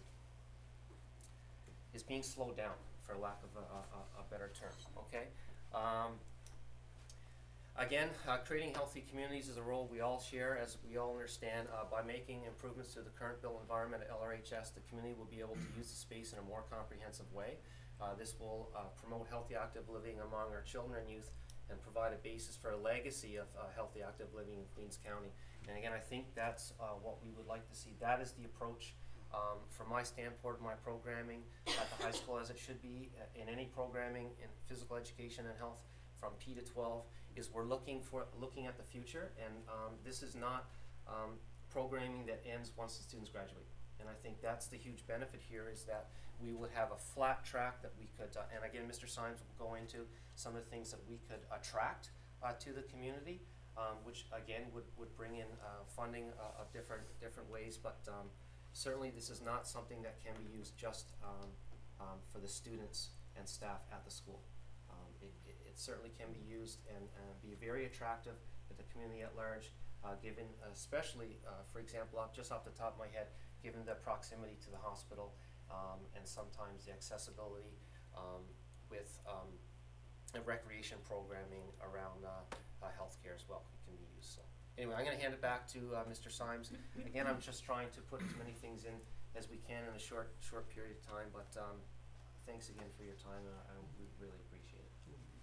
is being slowed down, for lack of a, a, a better term. Okay. Um, again, uh, creating healthy communities is a role we all share, as we all understand. Uh, by making improvements to the current built environment at L R H S, the community will be able to use the space in a more comprehensive way. Uh, this will uh, promote healthy, active living among our children and youth, and provide a basis for a legacy of uh, healthy, active living in Queens County. And again, I think that's uh, what we would like to see. That is the approach um, from my standpoint of my programming at the high school, as it should be uh, in any programming in physical education and health from P to twelve, is we're looking for looking at the future. And um, this is not um, programming that ends once the students graduate. And I think that's the huge benefit here, is that we would have a flat track that we could, uh, and again, Mister Symes will go into some of the things that we could attract uh, to the community, um, which again would, would bring in uh, funding uh, of different different ways. But um, certainly this is not something that can be used just um, um, for the students and staff at the school. Um, it, it, it certainly can be used and uh, be very attractive to the community at large, uh, given especially, uh, for example, off, just off the top of my head, given the proximity to the hospital um, and sometimes the accessibility um, with um, a recreation programming around uh, uh, healthcare as well can be used. So anyway, I'm going to hand it back to uh, Mister Symes. Again, I'm just trying to put as many things in as we can in a short short period of time. But um, thanks again for your time. Uh, I we really appreciate it.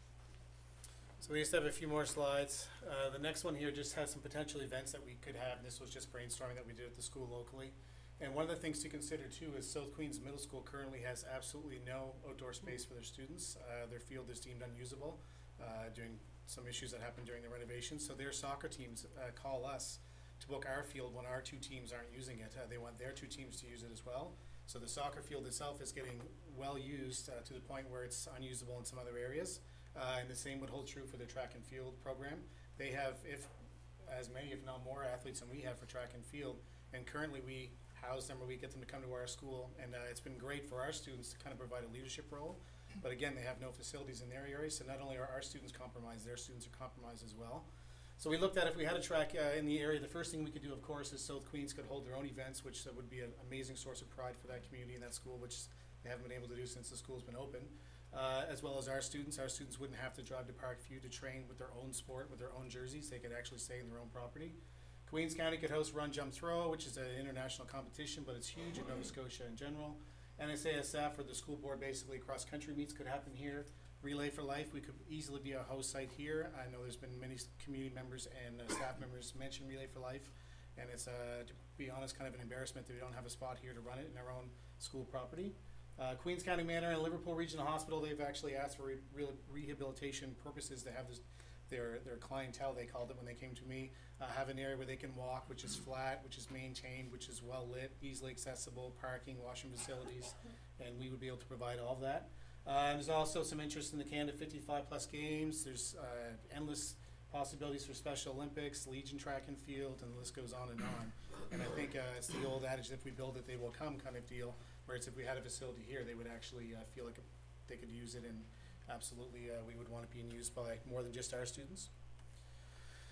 So we just have a few more slides. Uh, the next one here just has some potential events that we could have. This was just brainstorming that we did at the school locally. And one of the things to consider too is South Queens Middle School currently has absolutely no outdoor space for their students. Uh, their field is deemed unusable uh, during some issues that happened during the renovation. So their soccer teams uh, call us to book our field when our two teams aren't using it. Uh, they want their two teams to use it as well. So the soccer field itself is getting well used uh, to the point where it's unusable in some other areas. Uh, and the same would hold true for the track and field program. They have, if as many, if not more, athletes than we have for track and field. And currently we house them, or we get them to come to our school, and uh, it's been great for our students to kind of provide a leadership role. But again, they have no facilities in their area, so not only are our students compromised, their students are compromised as well. So we looked at if we had a track uh, in the area, the first thing we could do, of course, is South Queens could hold their own events, which uh, would be an amazing source of pride for that community and that school, which they haven't been able to do since the school's been open. Uh, as well as our students. Our students wouldn't have to drive to Parkview to train with their own sport, with their own jerseys. They could actually stay in their own property. Queens County could host Run, Jump, Throw, which is an international competition, but it's huge in Nova Scotia in general. N S A S F, or the school board, basically cross-country meets could happen here. Relay for Life, we could easily be a host site here. I know there's been many community members and uh, staff members mention Relay for Life, and it's, uh, to be honest, kind of an embarrassment that we don't have a spot here to run it in our own school property. Uh, Queens County Manor and Liverpool Regional Hospital, they've actually asked for re re rehabilitation purposes to have this, their, their clientele, they called it when they came to me, uh, have an area where they can walk, which is flat, which is maintained, which is well lit, easily accessible, parking, washroom facilities, and we would be able to provide all of that. Uh, there's also some interest in the Canada fifty-five plus games. There's uh, endless possibilities for Special Olympics, Legion track and field, and the list goes on and on. And I think uh, it's the old adage, if we build it, they will come kind of deal. Whereas if we had a facility here, they would actually uh, feel like they could use it, and absolutely uh, we would want it being used by more than just our students.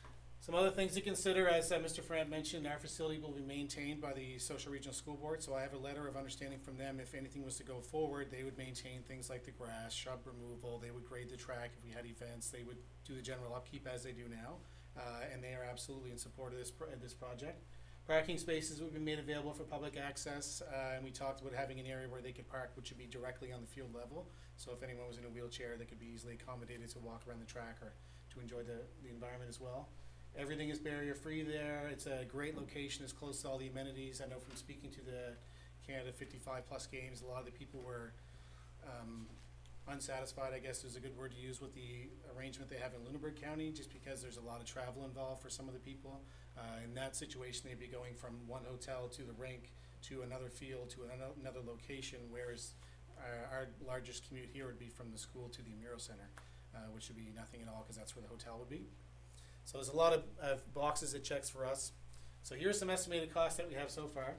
Some other things to consider, as uh, Mister Frank mentioned, our facility will be maintained by the Social Regional School Board, so I have a letter of understanding from them. If anything was to go forward, they would maintain things like the grass, shrub removal, they would grade the track if we had events, they would do the general upkeep as they do now, uh, and they are absolutely in support of this, pro- uh, this project. Parking spaces would be made available for public access, uh, and we talked about having an area where they could park, which would be directly on the field level. So if anyone was in a wheelchair, they could be easily accommodated to walk around the track or to enjoy the, the environment as well. Everything is barrier-free there. It's a great location. It's close to all the amenities. I know from speaking to the Canada fifty-five plus games, a lot of the people were um, unsatisfied, I guess is a good word to use, with the arrangement they have in Lunenburg County, just because there's a lot of travel involved for some of the people. Uh, in that situation, they'd be going from one hotel to the rink to another field to another, another location, whereas our, our largest commute here would be from the school to the Amiro Center, uh, which would be nothing at all because that's where the hotel would be. So there's a lot of, of boxes it checks for us. So here's some estimated costs that we have so far.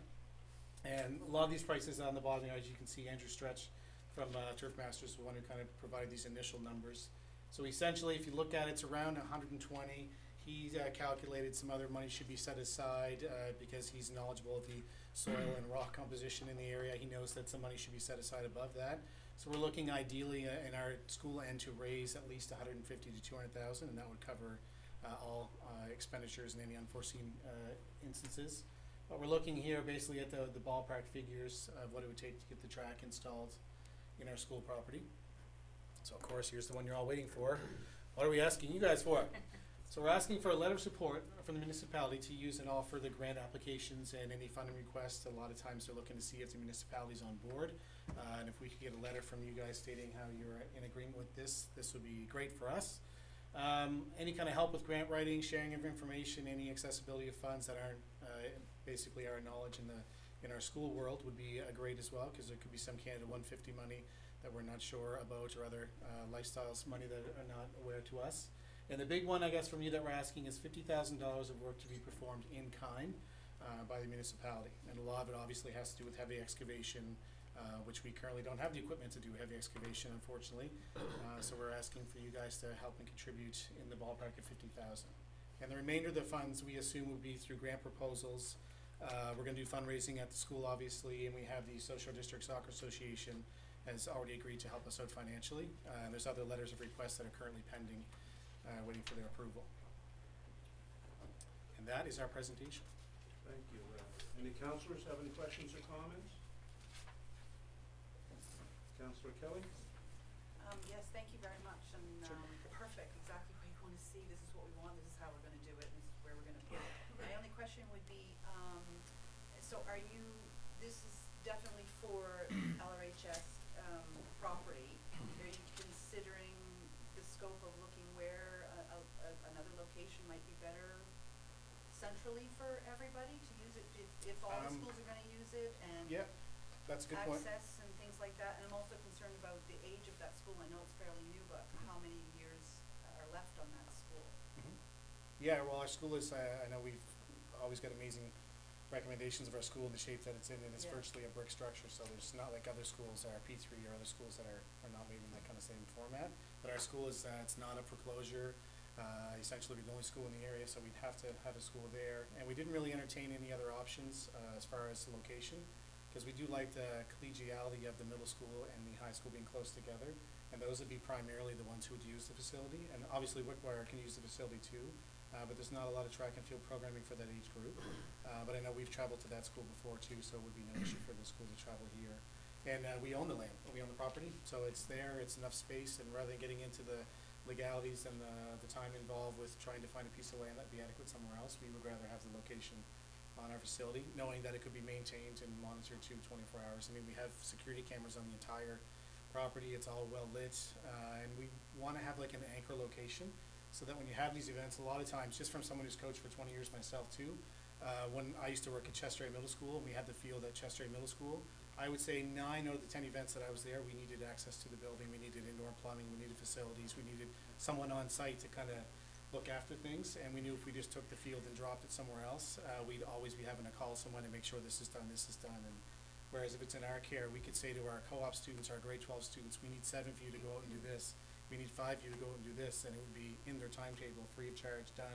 And a lot of these prices on the bottom, as you can see, Andrew Stretch from uh, Turf Masters is the one who kind of provided these initial numbers. So essentially, if you look at it, it's around one hundred twenty. He uh, calculated some other money should be set aside uh, because he's knowledgeable of the soil and rock composition in the area. He knows that some money should be set aside above that. So we're looking ideally uh, in our school end to raise at least one hundred fifty to two hundred thousand, and that would cover uh, all uh, expenditures and any unforeseen uh, instances. But we're looking here basically at the, the ballpark figures of what it would take to get the track installed in our school property. So of course, here's the one you're all waiting for. What are we asking you guys for? So we're asking for a letter of support from the municipality to use in all further grant applications and any funding requests. A lot of times they're looking to see if the municipality's on board. Uh, and if we could get a letter from you guys stating how you're in agreement with this, this would be great for us. Um, any kind of help with grant writing, sharing of information, any accessibility of funds that aren't uh, basically our knowledge in the in our school world would be uh, great as well, because there could be some Canada one fifty money that we're not sure about, or other uh, lifestyles money that are not aware to us. And the big one, I guess, from you that we're asking is fifty thousand dollars of work to be performed in kind uh, by the municipality. And a lot of it obviously has to do with heavy excavation, uh, which we currently don't have the equipment to do heavy excavation, unfortunately. Uh, so we're asking for you guys to help and contribute in the ballpark of fifty thousand dollars. And the remainder of the funds we assume will be through grant proposals. Uh, we're going to do fundraising at the school, obviously, and we have the Social District Soccer Association has already agreed to help us out financially. Uh, and there's other letters of request that are currently pending, uh, waiting for their approval. And that is our presentation. Thank you. Uh, any councillors have any questions or comments? Councillor Kelly? Um, yes, thank you very much, and, um, perfect, exactly what you wanna see, this is what we want, this is how we're gonna do it, and this is where we're gonna put it. My only question would be, um, so are you, this is definitely for L R H S, um, property, are you considering the scope of looking where a, a, a, another location might be better centrally for everybody to use it, if, if all the Um, schools are gonna use it, and Yep, that's a good point. access and things like that, and I'm also concerned about the age of that school. I know it's fairly new, but how many years are left on that school? Mhm. Yeah, well, our school is, uh, I know we've always got amazing recommendations of our school and the shape that it's in, and it's Yeah. virtually a brick structure, so there's not like other schools are P three or other schools that are, are not made in that kind of same format. But our school is, uh, it's not up for closure, uh, essentially we're the only school in the area, so we'd have to have a school there. And we didn't really entertain any other options, uh, as far as the location, because we do like the collegiality of the middle school and the high school being close together, and those would be primarily the ones who would use the facility. And obviously Wickwire can use the facility too, uh, but there's not a lot of track and field programming for that age group. Uh, but I know we've traveled to that school before too, so it would be no issue for the school to travel here. And uh, we own the land, we own the property, so it's there, it's enough space, and rather than getting into the legalities and the, the time involved with trying to find a piece of land that'd be adequate somewhere else, we would rather have the location on our facility, knowing that it could be maintained and monitored to twenty-four hours. I mean, we have security cameras on the entire property, it's all well lit, uh, and we wanna have like an anchor location, so that when you have these events, a lot of times, just from someone who's coached for twenty years myself too, uh, when I used to work at Chester Middle School, and we had the field at Chester Middle School, I would say nine out of the ten events that I was there, we needed access to the building, we needed indoor plumbing, we needed facilities, we needed someone on site to kinda look after things, and we knew if we just took the field and dropped it somewhere else, uh, we'd always be having to call someone to make sure this is done, this is done, and whereas if it's in our care, we could say to our co-op students, our grade twelve students, we need seven of you to go out and do this, we need five of you to go out and do this, and it would be in their timetable, free of charge, done,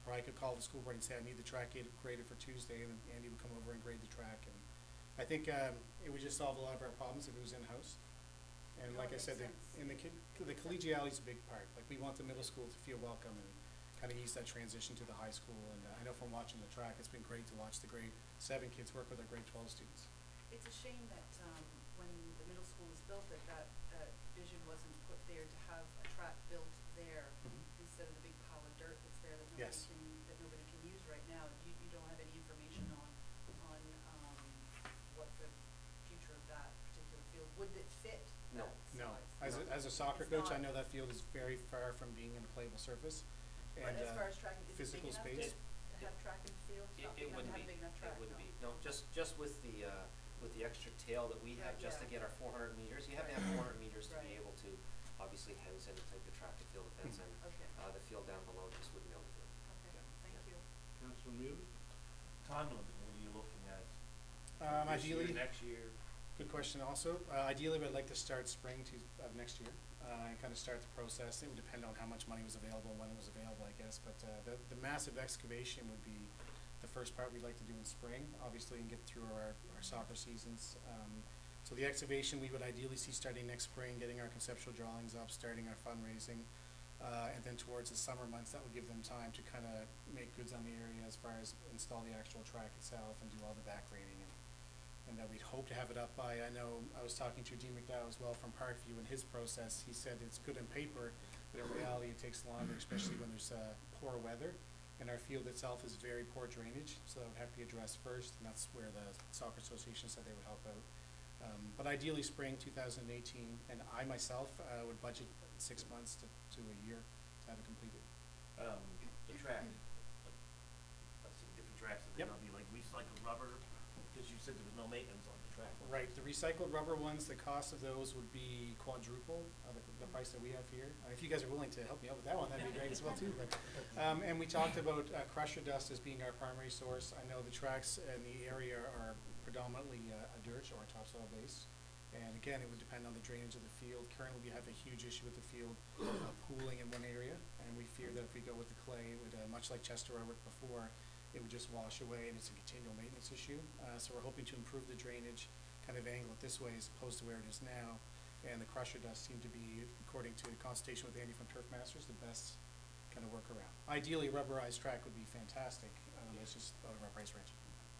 Or I could call the school board and say, I need the track graded, graded for Tuesday, and Andy would come over and grade the track. And I think, um, it would just solve a lot of our problems if it was in-house. And No, like I it said, the, makes sense. in the, ki- the collegiality is a big part. Like, we want the middle school to feel welcome and kind of ease that transition to the high school. And uh, I know from watching the track, it's been great to watch the grade seven kids work with our grade twelve students. It's a shame that, um, when the middle school was built, that that, uh, vision wasn't put there to have a track built there Mhm. instead of the big pile of dirt that's there that nobody Yes. can, that nobody can use right now. You, you don't have any information on, on, um, what the future of that particular field, would it fit No. that No, size? as a, as a soccer It's coach, I not. know that field is very far from being a playable surface. But And, as uh, far as track, is it big physical enough to, space. to have track in the field? It's It, not it big enough wouldn't to have be, a big enough it track, wouldn't no? be, no, just, just with the, uh, with the extra tail that we have, Right, just to yeah. get our four hundred meters, you have to have four hundred meters to be Right. able to obviously house anything, the track and field events, and, Okay, uh, the field down below just wouldn't be able to do it. okay, thank you. Councilor Mueller? Time limit, what are you looking at? Um, This year, ideally, next year? good question also. Uh, ideally, we'd like to start spring to, of next year, uh, and kind of start the process. It would depend on how much money was available, when it was available, I guess. But, uh, the, the massive excavation would be the first part we'd like to do in spring, obviously, and get through our, our soccer seasons. Um, so the excavation, we would ideally see starting next spring, getting our conceptual drawings up, starting our fundraising. Uh, and then towards the summer months, that would give them time to kind of make goods on the area as far as install the actual track itself and do all the back grading, and and that we'd hope to have it up by, I know, I was talking to Dean McDowell as well from Parkview, and his process, he said it's good in paper, but in reality, it takes longer, especially when there's, uh, poor weather. And our field itself is very poor drainage, so that would have to be addressed first, and that's where the soccer association said they would help out. Um, but ideally, spring two thousand eighteen, and I myself, uh, would budget six months to, to a year to have it completed. Um, the track, like, I've seen different tracks, that Yep. they're gonna be like recycled rubber, cause you said there was no maintenance on the track. Right, the recycled rubber ones, the cost of those would be quadruple of the, the price that we have here. Uh, if you guys are willing to help me out with that one, that'd be great as well too, but, um, and we talked about, uh, crusher dust as being our primary source. I know the tracks in the area are predominantly, uh, a dirt or a topsoil base. And again, it would depend on the drainage of the field. Currently, we have a huge issue with the field, uh, pooling in one area, and we fear that if we go with the clay, it would, uh, much like Chester I worked before, it would just wash away, and it's a continual maintenance issue. Uh, so we're hoping to improve the drainage, kind of angle it this way as opposed to where it is now. And the crusher dust seemed to be, according to consultation with Andy from Turf Masters, the best kind of workaround. Ideally, a rubberized track would be fantastic, um, it's just out of our price range.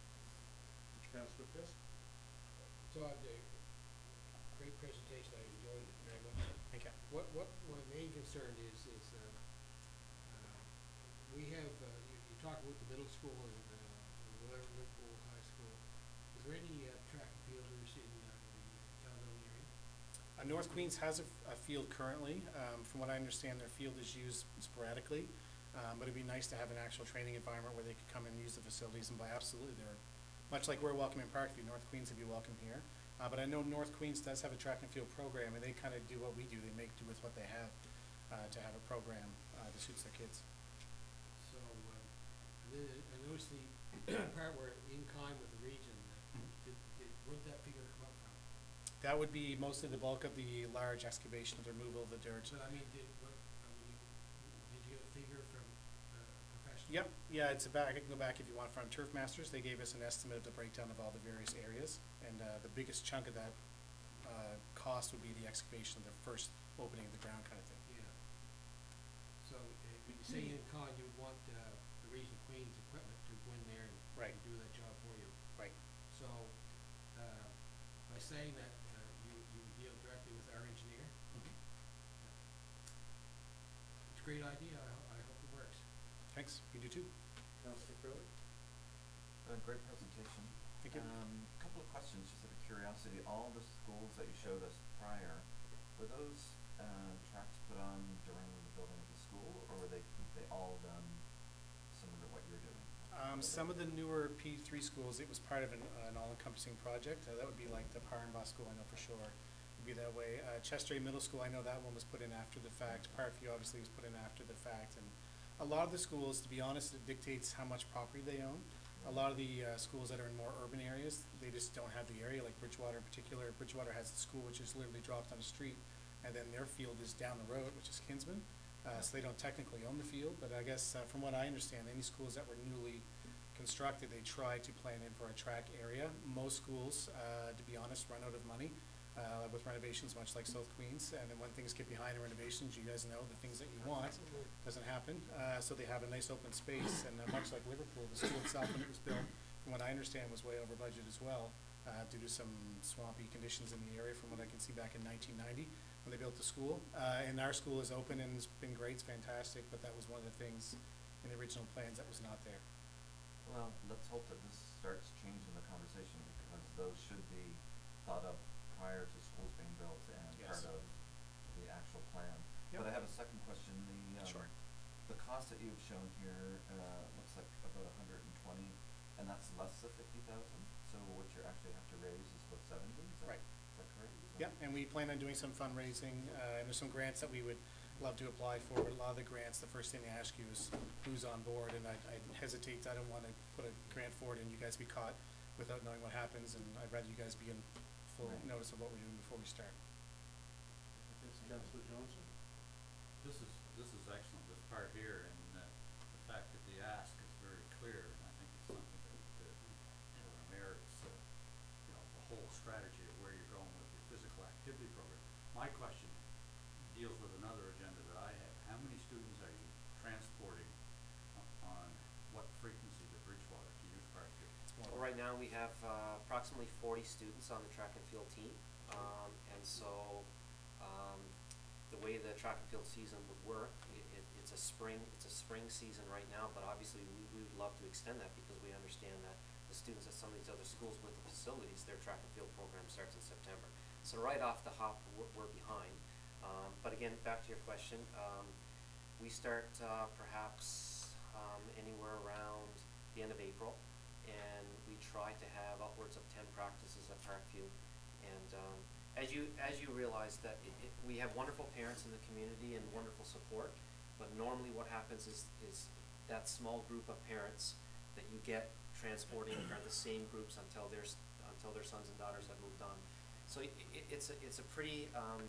Councilor Fisk? So, uh, the, great presentation, I enjoyed it very much. Thank you. What, what my main concern is, is, uh, uh, we have, uh, you, you talk about the middle school and, uh, and Liverpool High School. Is there any, uh, track and fielders in, uh, the Caledonia area? Uh, North Queens has a, f- a field currently. Um, from what I understand, their field is used sporadically. Um, but it'd be nice to have an actual training environment where they could come and use the facilities, and by absolutely, they're, much like we're welcome in Parkview, North Queens would be welcome here. Uh, but I know North Queens does have a track and field program, and they kind of do what we do. They make do with what they have, uh, to have a program, uh, that suits their kids. So, uh, and then I noticed the part where in kind with the region, uh, did, did, where'd that figure come up from? That would be mostly the bulk of the large excavation of the removal of the dirt. So, I mean, did, what, I mean, did you get a figure from, uh, professional? Yep, yeah, it's a back, I can go back if you want, from Turf Masters, they gave us an estimate of the breakdown of all the various areas, and, uh, the biggest chunk of that, uh, cost would be the excavation of the first opening of the ground kind of thing. Yeah. So, uh, when you say in con, you would want, uh, the region Queens equipment to go in there and Right. and do that job for you. Right. So, uh, by saying that, uh, you, you deal directly with our engineer, it's a great idea, I, ho- I hope it works. Thanks, you do too. Councilor Craig? Uh, great presentation. Thank you. Um, couple of questions, just out of curiosity. All the schools that you showed us prior, were those, uh, tracks put on during the building of the school, or were they, they all done similar to what you're doing? Um, some of the newer P three schools, it was part of an, an all-encompassing project, uh, that would be like the Parenbaugh School, I know for sure, would be that way. Uh, Chester A Middle School, I know that one was put in after the fact, Parkview obviously was put in after the fact, and a lot of the schools, to be honest, it dictates how much property they own. A lot of the, uh, schools that are in more urban areas, they just don't have the area, like Bridgewater in particular. Bridgewater has the school which is literally dropped on the street, and then their field is down the road, which is Kinsman. Uh, so they don't technically own the field, but I guess uh, from what I understand, any schools that were newly constructed, they try to plan in for a track area. Most schools, uh, to be honest, run out of money uh, with renovations, much like South Queens. And then when things get behind in renovations, you guys know the things that you want doesn't happen. Uh, so they have a nice open space, and uh, much like Liverpool, the school itself, when it was built, from what I understand, was way over budget as well, uh, due to some swampy conditions in the area from what I can see back in nineteen ninety when they built the school. Uh, and our school is open and it's been great, it's fantastic, but that was one of the things in the original plans that was not there. Well, let's hope that this starts changing the conversation, because those should be thought of prior to schools being built and Yes. part of the actual plan. Yep. But I have a second question. The, um, Sure. the cost that you've shown here, uh, looks like about a hundred and twenty, and that's less than fifty thousand? So what you actually have to raise is what, seventy? Is that, Right. is that correct? Yeah, and we plan on doing some fundraising, uh, and there's some grants that we would love to apply for, but a lot of the grants, the first thing they ask you is who's on board, and I, I hesitate, I don't wanna put a grant forward and you guys be caught without knowing what happens, and I'd rather you guys be in full Right. notice of what we're doing before we start. Councillor Johnson? This is, this is excellent, this part here, and uh, the fact that the ask is very clear, and I think it's something that, that you know, merits, uh, you know, the whole strategy of where you're going with your physical activity program. My question deals with another agenda that I have. How many students are you transporting o- on what frequency to Bridgewater, to Youth Park here? Well, right now, we have uh, approximately forty students on the track and field team. Um, and so, um, the way the track and field season would work, it, it, it's a spring, it's a spring season right now, but obviously we, we would love to extend that because we understand that the students at some of these other schools with the facilities, their track and field program starts in September. So right off the hop, we're, we're behind. Um, but again, back to your question, um, we start, uh, perhaps, um, anywhere around the end of April, and we try to have upwards of ten practices at Parkview. And, um, as you, as you realize that it, it, we have wonderful parents in the community and wonderful support, but normally what happens is, is that small group of parents that you get transporting are the same groups until their, s- until their sons and daughters have moved on. So it, it, it's a, it's a pretty, um,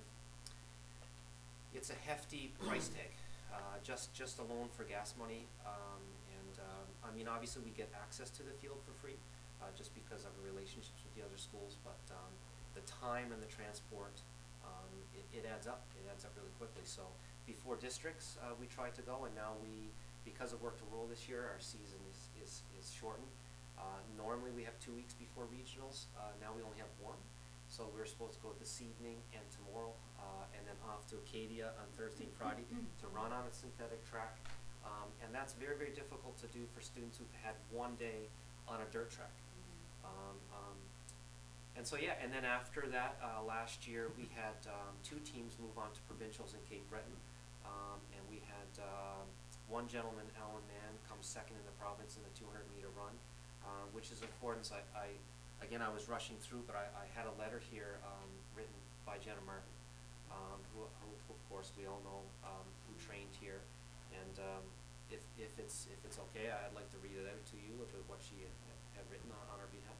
it's a hefty price tag, uh, just, just alone for gas money. Um, and, um, I mean, obviously we get access to the field for free, uh, just because of our relationships with the other schools, but, um, the time and the transport, um, it, it adds up, it adds up really quickly. So before districts, uh, we tried to go, and now we, because of work to roll this year, our season is, is, is shortened. Uh, normally we have two weeks before regionals, uh, now we only have one. So we're supposed to go this evening and tomorrow, uh, and then off to Acadia on Thursday and Friday to run on a synthetic track. Um, and that's very, very difficult to do for students who've had one day on a dirt track. Um, um, and so, yeah, and then after that, uh, last year, we had, um, two teams move on to provincials in Cape Breton. Um, and we had, uh, one gentleman, Alan Mann, come second in the province in the two hundred meter run, uh, which is important. I, I, again, I was rushing through, but I, I had a letter here, um, written by Jenna Martin, um, who, who, of course, we all know, um, who trained here. And, um, if, if it's, if it's okay, I'd like to read it out to you about what she had, had written on, on our behalf.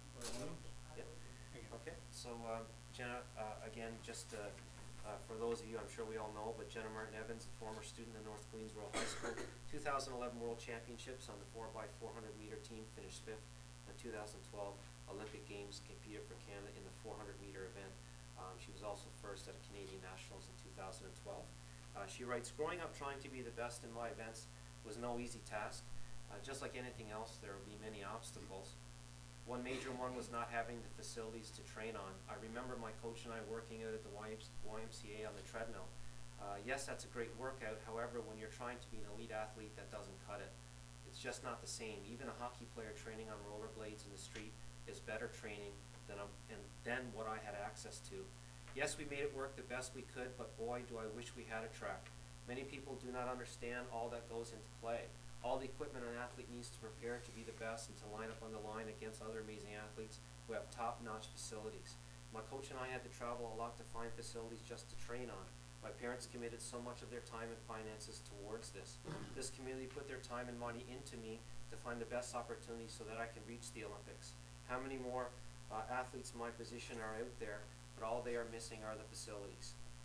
Yeah. Okay, so, uh, Jenna, uh, again, just, uh, uh, for those of you, I'm sure we all know, but Jenna Martin Evans, a former student in North Queensborough High School, two thousand eleven World Championships on the four by four hundred meter team, finished fifth. In two thousand twelve Olympic Games, competed for Canada in the four hundred meter event. Um, she was also first at Canadian Nationals in two thousand twelve. Uh, she writes, growing up trying to be the best in my events was no easy task. Uh, just like anything else, there will be many obstacles. One major one was not having the facilities to train on. I remember my coach and I working out at the Y M C A on the treadmill. Uh, yes, that's a great workout. However, when you're trying to be an elite athlete, that doesn't cut it. It's just not the same. Even a hockey player training on rollerblades in the street is better training than, a, and than what I had access to. Yes, we made it work the best we could, but boy, do I wish we had a track. Many people do not understand all that goes into play. All the equipment an athlete needs to prepare to be the best and to line up on the line against other amazing athletes who have top-notch facilities. My coach and I had to travel a lot to find facilities just to train on. My parents committed so much of their time and finances towards this. This community put their time and money into me to find the best opportunities so that I can reach the Olympics. How many more uh, athletes in my position are out there, but all they are missing are the facilities.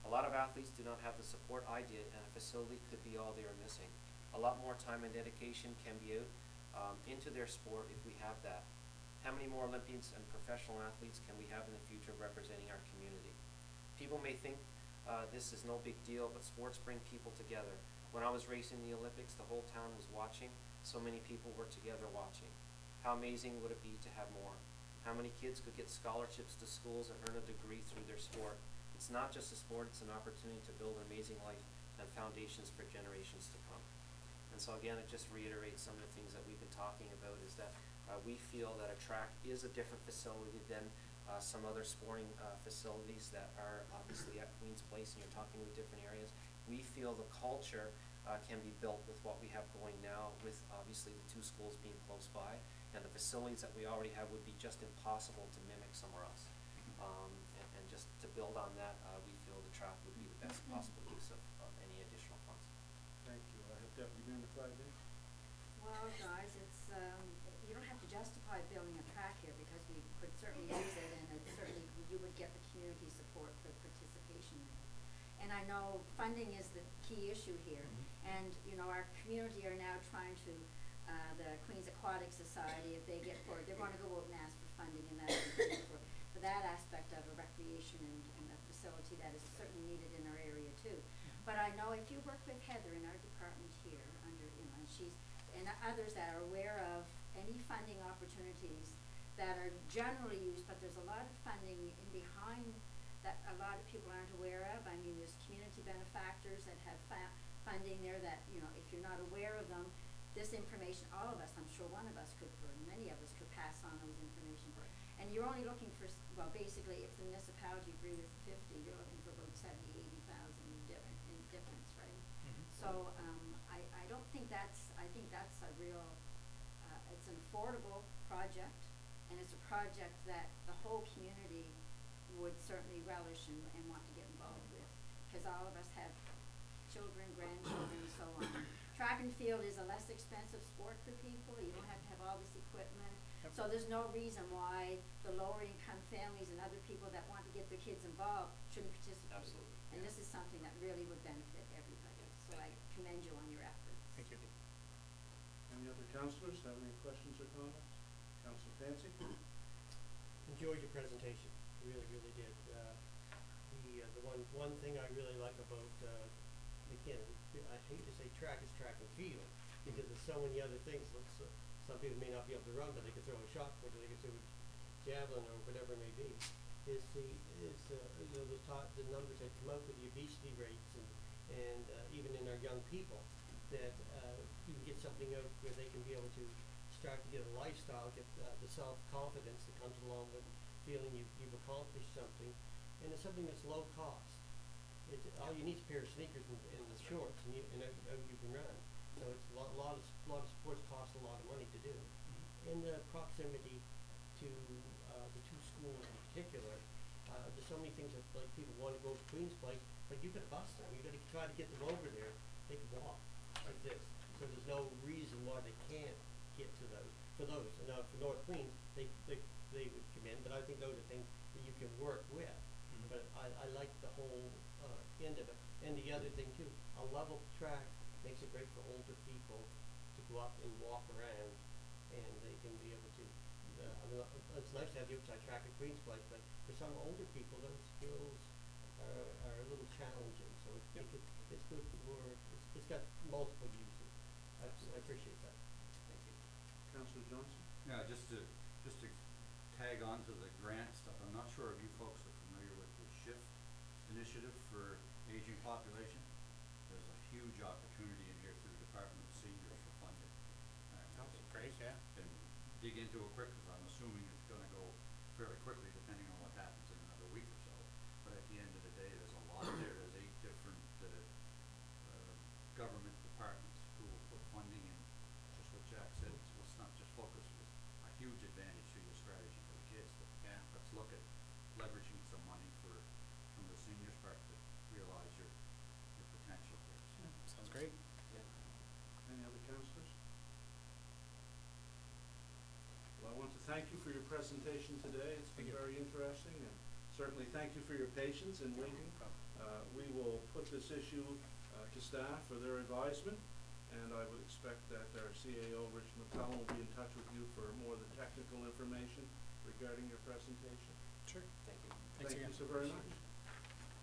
A lot of athletes do not have the support I did, and a facility could be all they are missing. A lot more time and dedication can be out um, into their sport if we have that. How many more Olympians and professional athletes can we have in the future representing our community? People may think uh, this is no big deal, but sports bring people together. When I was racing the Olympics, the whole town was watching. So many people were together watching. How amazing would it be to have more? How many kids could get scholarships to schools and earn a degree through their sport? It's not just a sport, it's an opportunity to build an amazing life and foundations for generations to come. And so again, it just reiterates some of the things that we've been talking about, is that uh, we feel that a track is a different facility than uh, some other sporting uh, facilities that are obviously at Queen's Place, and you're talking with different areas. We feel the culture uh, can be built with what we have going now, with obviously the two schools being close by, and the facilities that we already have would be just impossible to mimic somewhere else. Um, and, and just to build on that, uh, we feel the track would be the best possible use of, of any additional funds. Thank you. I have Deputy Mayor Friday. Well, guys, it's, um, you don't have to justify building a track here, because we could certainly use it, and it certainly, you would get the community support for participation in it. And I know funding is the key issue here, and, you know, our community are now trying to, uh, the Queens Aquatic Society, if they get for it, they're gonna go out and ask for funding, and that is for, for that aspect of a recreation and, and a facility that is certainly needed in our area too. But I know if you work with Heather in our department here, under, you know, and she's, and others that are aware of any funding opportunities that are generally used, but there's a lot of funding in behind that a lot of people aren't aware of. I mean, there's community benefactors that have fa- funding there that, you know, if you're not aware of them, this information, all of us, I'm sure one of us could, or many of us could pass on those information. Right. And you're only looking for, s- well, basically, if the municipality agree with fifty, you're looking for about seventy, eighty thousand in difference, in difference, right? Mhm. So, um, I, I don't think that's, I think that's a real, uh, it's an affordable project, and it's a project that the whole community would certainly relish and, and want to get involved with, cause all of us have children, grandchildren, and so on. Track and field is a less expensive sport for people, you don't have to have all this equipment. Yep. So there's no reason why the lower income families and other people that want to get their kids involved shouldn't participate. Absolutely. And this is something that really would benefit everybody, so I commend you on your efforts. Thank you. Any other councillors have any questions or comments? Councillor Fancy? Enjoyed your presentation, really, really did. Uh, the, uh, the one, one thing I really like about, uh, again, I hate to say track is track and field, because there's so many other things. Let's, uh, some people may not be able to run, but they can throw a shot put, or they can throw a javelin, or whatever it may be. Is the, is, uh, you know, the top, the numbers that come out with the obesity rates, and, and, uh, even in our young people, that, uh, you can get something out where they can be able to start to get a lifestyle, get, uh, the self-confidence that comes along with feeling you've, you've accomplished something, and it's something that's low cost. It's, all you need is a pair of sneakers and, and the shorts, and you, and uh, you can run. So it's a lot, lot of, s- lot of sports cost a lot of money to do. In the proximity to, uh, the two schools in particular, uh, there's so many things that, like, people wanna go to Queen's Place, but you gotta bus them, you gotta try to get them over there, they can walk like this. So there's no reason why they can't get to those, for those. And now for North Queens, they, they, they would come in, but I think those are things that you can work with. Mhm. But I, I like the whole, uh, end of it. And the other thing too, a level track makes it great for older people to go up and walk around, and they can be able to, uh, I mean, uh, it's nice to have the outside track at Queen's Place, but for some older people, those skills are, are a little challenging, so it's, Yep. it, it's good for, it's, it's got multiple uses. I, I appreciate that. Thank you. Councillor Johnson? Yeah, just to, just to tag on to the grant stuff, I'm not sure if you folks are familiar with the SHIFT initiative for aging population. There's a huge opportunity in here through the Department of Seniors for funding. And Oh, great, yeah. And dig into it quick, because I'm assuming it's gonna go fairly quickly, depending on what happens in another week or so. But at the end of the day, there's a lot there, there's eight different, uh, uh, government departments who will put funding in. Just what Jack said, it's, let's not just focus, it's a huge advantage to your strategy for the kids, but Yeah. let's look at leveraging some money for, from the seniors part to realize your, your potential here. So Yeah, sounds great. Yeah. Any other councillors? Well, I want to thank you for your presentation today. It's been Thank you. very interesting, and certainly thank you for your patience in waiting. Uh, we will put this issue uh, to staff for their advisement, and I would expect that our C A O, Rich McCollum, will be in touch with you for more of the technical information regarding your presentation. Sure. Thank you. Thanks Thank again. you so very much.